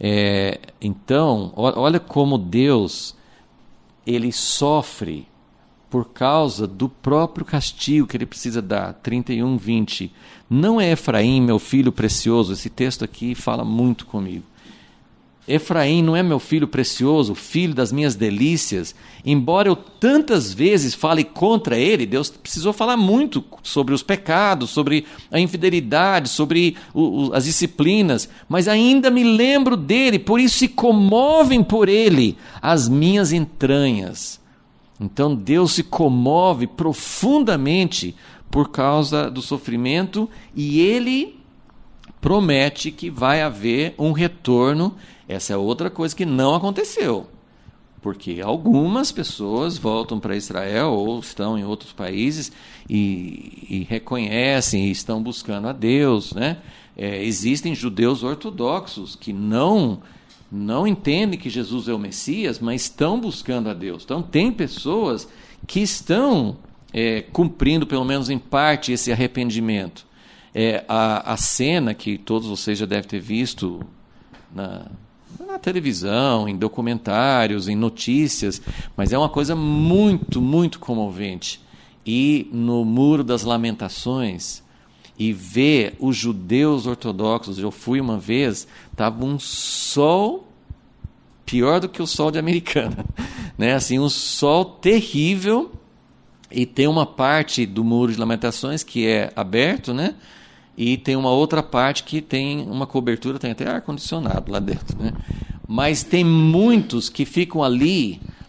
Então, olha como Deus ele sofre por causa do próprio castigo que ele precisa dar. 31, 20. Não é Efraim, meu filho precioso. Esse texto aqui fala muito comigo. Efraim não é meu filho precioso, filho das minhas delícias. Embora eu tantas vezes fale contra ele, Deus precisou falar muito sobre os pecados, sobre a infidelidade, sobre as disciplinas, mas ainda me lembro dele, por isso se comovem por ele as minhas entranhas. Então Deus se comove profundamente por causa do sofrimento e ele promete que vai haver um retorno. Essa é outra coisa que não aconteceu, porque algumas pessoas voltam para Israel ou estão em outros países e reconhecem e estão buscando a Deus, né? Existem judeus ortodoxos que não entendem que Jesus é o Messias, mas estão buscando a Deus. Então tem pessoas que estão cumprindo, pelo menos em parte, esse arrependimento. A cena que todos vocês já devem ter visto na televisão, em documentários, em notícias, mas é uma coisa muito, muito comovente. Ir no Muro das Lamentações e ver os judeus ortodoxos. Eu fui uma vez, estava um sol pior do que o sol de Americana, né? Assim, um sol terrível, e tem uma parte do Muro de Lamentações que é aberto, né? E tem uma outra parte que tem uma cobertura, tem até ar-condicionado lá dentro, né? Mas tem muitos que ficam ali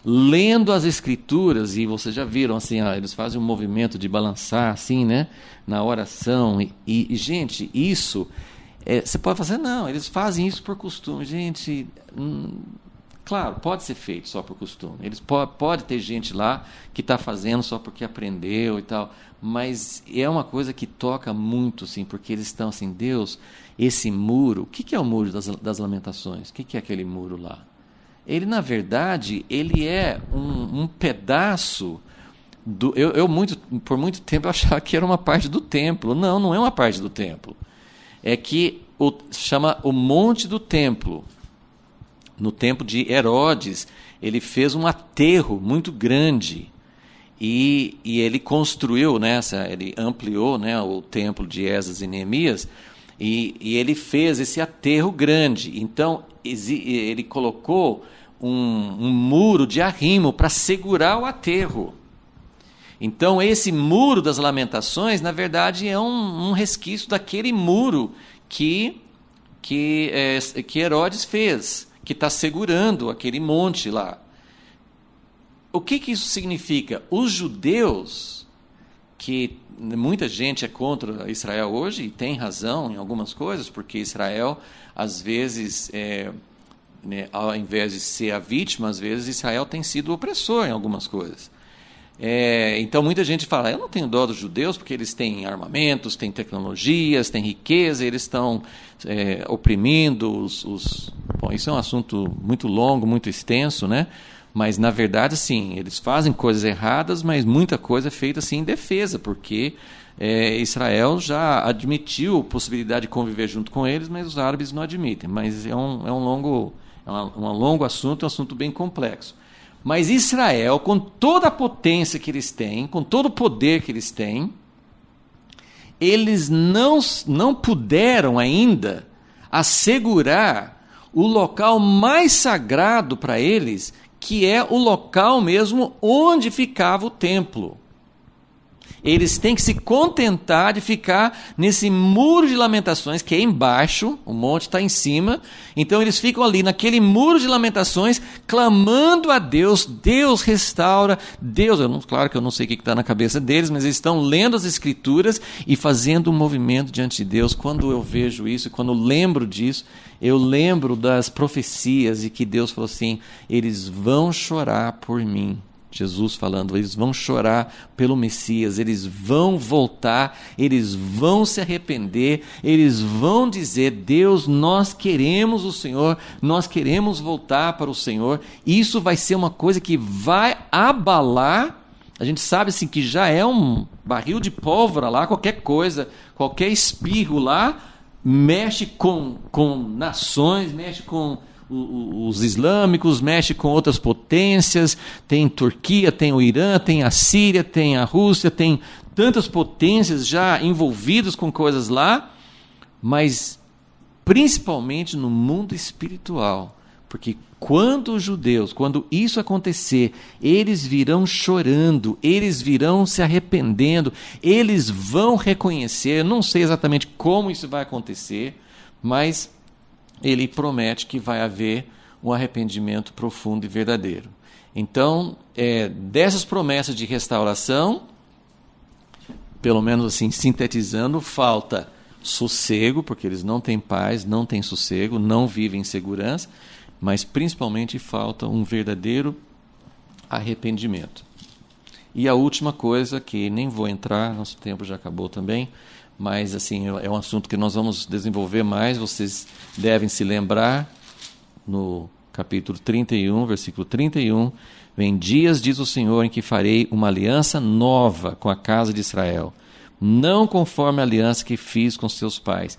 lendo as Escrituras, e vocês já viram, assim, eles fazem um movimento de balançar, assim, né, na oração, e gente, isso, você pode fazer, não, eles fazem isso por costume, gente, claro, pode ser feito só por costume, pode ter gente lá que está fazendo só porque aprendeu e tal, mas é uma coisa que toca muito, assim, porque eles estão assim, Deus, esse muro, o que é o muro das lamentações? O que é aquele muro lá? Ele, na verdade, ele é um pedaço do... por muito tempo eu achava que era uma parte do templo. Não, não é uma parte do templo. É que chama o Monte do Templo. No tempo de Herodes, ele fez um aterro muito grande. E ele construiu, né, ele ampliou, né, o templo de Esdras e Neemias, e ele fez esse aterro grande. Então, ele colocou um muro de arrimo para segurar o aterro. Então, esse muro das lamentações, na verdade, é um resquício daquele muro que Herodes fez, que está segurando aquele monte lá. O que isso significa? Os judeus, que muita gente é contra Israel hoje, e tem razão em algumas coisas, porque Israel, às vezes, ao invés de ser a vítima, às vezes Israel tem sido o opressor em algumas coisas. Então muita gente fala, eu não tenho dó dos judeus, porque eles têm armamentos, têm tecnologias, têm riqueza, eles estão oprimindo Bom, isso é um assunto muito longo, muito extenso, né? Mas, na verdade, sim, eles fazem coisas erradas, mas muita coisa é feita assim, em defesa, porque Israel já admitiu a possibilidade de conviver junto com eles, mas os árabes não admitem. Mas é um longo assunto, é um assunto bem complexo. Mas Israel, com toda a potência que eles têm, com todo o poder que eles têm, eles não puderam ainda assegurar o local mais sagrado para eles, que é o local mesmo onde ficava o templo. Eles têm que se contentar de ficar nesse muro de lamentações, que é embaixo, o monte está em cima, então eles ficam ali naquele muro de lamentações, clamando a Deus, Deus restaura, Deus, claro que eu não sei o que está na cabeça deles, mas eles estão lendo as Escrituras e fazendo um movimento diante de Deus. Quando eu vejo isso, quando eu lembro disso, eu lembro das profecias e que Deus falou assim, eles vão chorar por mim. Jesus falando, eles vão chorar pelo Messias, eles vão voltar, eles vão se arrepender, eles vão dizer, Deus, nós queremos o Senhor, nós queremos voltar para o Senhor. Isso vai ser uma coisa que vai abalar, a gente sabe assim, que já é um barril de pólvora lá, qualquer coisa, qualquer espirro lá, mexe com nações, mexe com os islâmicos, mexe com outras potências, tem Turquia, tem o Irã, tem a Síria, tem a Rússia, tem tantas potências já envolvidas com coisas lá, mas principalmente no mundo espiritual, porque quando os judeus, quando isso acontecer, eles virão chorando, eles virão se arrependendo, eles vão reconhecer, eu não sei exatamente como isso vai acontecer, mas ele promete que vai haver um arrependimento profundo e verdadeiro. Então, dessas promessas de restauração, pelo menos assim, sintetizando, falta sossego, porque eles não têm paz, não têm sossego, não vivem em segurança, mas principalmente falta um verdadeiro arrependimento. E a última coisa, que nem vou entrar, nosso tempo já acabou também, mas assim, é um assunto que nós vamos desenvolver mais, vocês devem se lembrar, no capítulo 31, versículo 31, vem dias, diz o Senhor, em que farei uma aliança nova com a casa de Israel, não conforme a aliança que fiz com seus pais.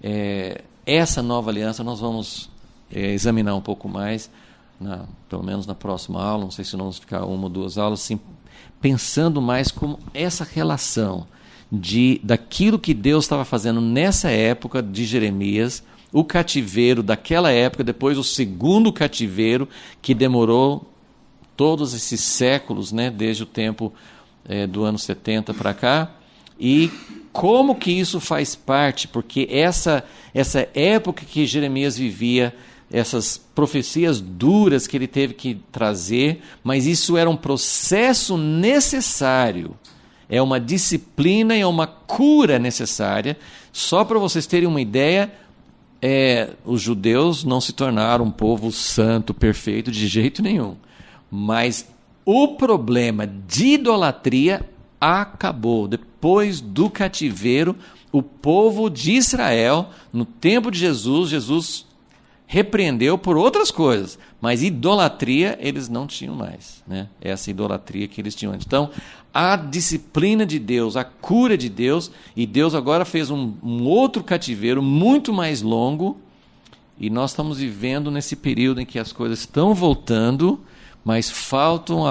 Essa nova aliança nós vamos examinar um pouco mais, pelo menos na próxima aula, não sei se vamos ficar uma ou duas aulas, assim, pensando mais como essa relação daquilo que Deus estava fazendo nessa época de Jeremias, o cativeiro daquela época, depois o segundo cativeiro, que demorou todos esses séculos, né, desde o tempo do ano 70 para cá, e como que isso faz parte, porque essa época que Jeremias vivia, essas profecias duras que ele teve que trazer, mas isso era um processo necessário. É uma disciplina e é uma cura necessária. Só para vocês terem uma ideia, os judeus não se tornaram um povo santo, perfeito, de jeito nenhum. Mas o problema de idolatria acabou. Depois do cativeiro, o povo de Israel, no tempo de Jesus repreendeu por outras coisas, mas idolatria eles não tinham mais, né? Essa idolatria que eles tinham antes. Então, a disciplina de Deus, a cura de Deus, e Deus agora fez um outro cativeiro muito mais longo, e nós estamos vivendo nesse período em que as coisas estão voltando, mas faltam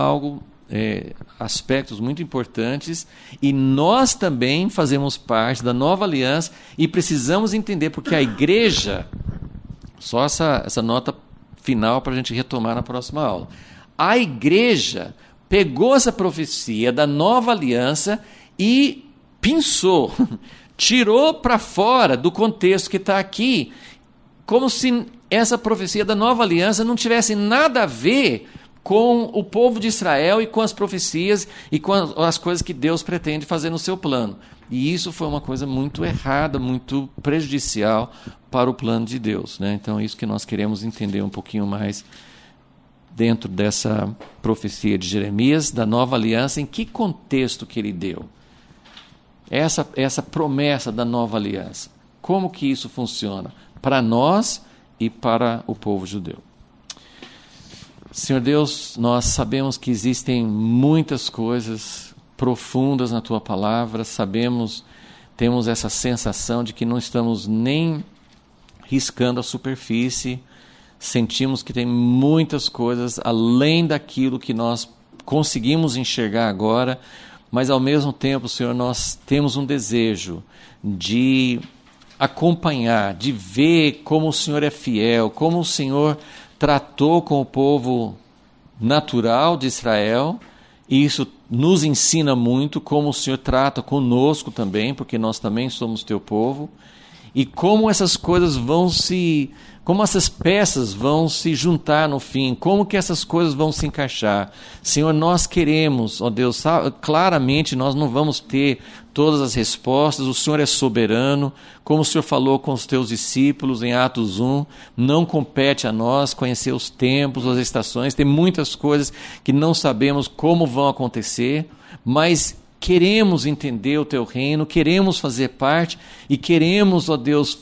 aspectos muito importantes, e nós também fazemos parte da nova aliança e precisamos entender, porque a igreja, só essa nota final para a gente retomar na próxima aula, a igreja pegou essa profecia da nova aliança e pinçou, tirou para fora do contexto que está aqui, como se essa profecia da nova aliança não tivesse nada a ver com o povo de Israel e com as profecias e com as coisas que Deus pretende fazer no seu plano. E isso foi uma coisa muito errada, muito prejudicial para o plano de Deus, né? Então é isso que nós queremos entender um pouquinho mais dentro dessa profecia de Jeremias, da nova aliança, em que contexto que ele deu. Essa promessa da nova aliança, como que isso funciona para nós e para o povo judeu. Senhor Deus, nós sabemos que existem muitas coisas profundas na Tua palavra, temos essa sensação de que não estamos nem riscando a superfície, sentimos que tem muitas coisas além daquilo que nós conseguimos enxergar agora, mas ao mesmo tempo, Senhor, nós temos um desejo de acompanhar, de ver como o Senhor é fiel, como o Senhor tratou com o povo natural de Israel, e isso nos ensina muito como o Senhor trata conosco também, porque nós também somos teu povo, e como essas coisas como essas peças vão se juntar no fim, como que essas coisas vão se encaixar. Senhor, nós queremos, ó Deus, claramente nós não vamos ter todas as respostas, o Senhor é soberano, como o Senhor falou com os teus discípulos em Atos 1, não compete a nós conhecer os tempos, as estações, tem muitas coisas que não sabemos como vão acontecer, mas queremos entender o teu reino, queremos fazer parte e queremos, ó Deus,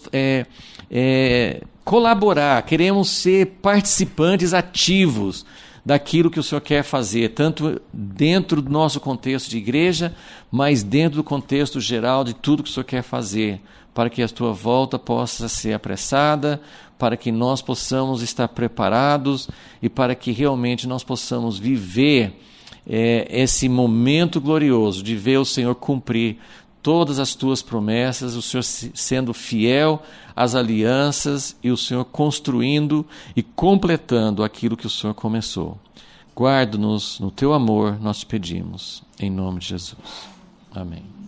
colaborar, queremos ser participantes ativos daquilo que o Senhor quer fazer, tanto dentro do nosso contexto de igreja, mas dentro do contexto geral de tudo que o Senhor quer fazer, para que a tua volta possa ser apressada, para que nós possamos estar preparados e para que realmente nós possamos viver esse momento glorioso de ver o Senhor cumprir todas as tuas promessas, o Senhor sendo fiel às alianças e o Senhor construindo e completando aquilo que o Senhor começou. Guarda-nos no teu amor, nós te pedimos, em nome de Jesus. Amém.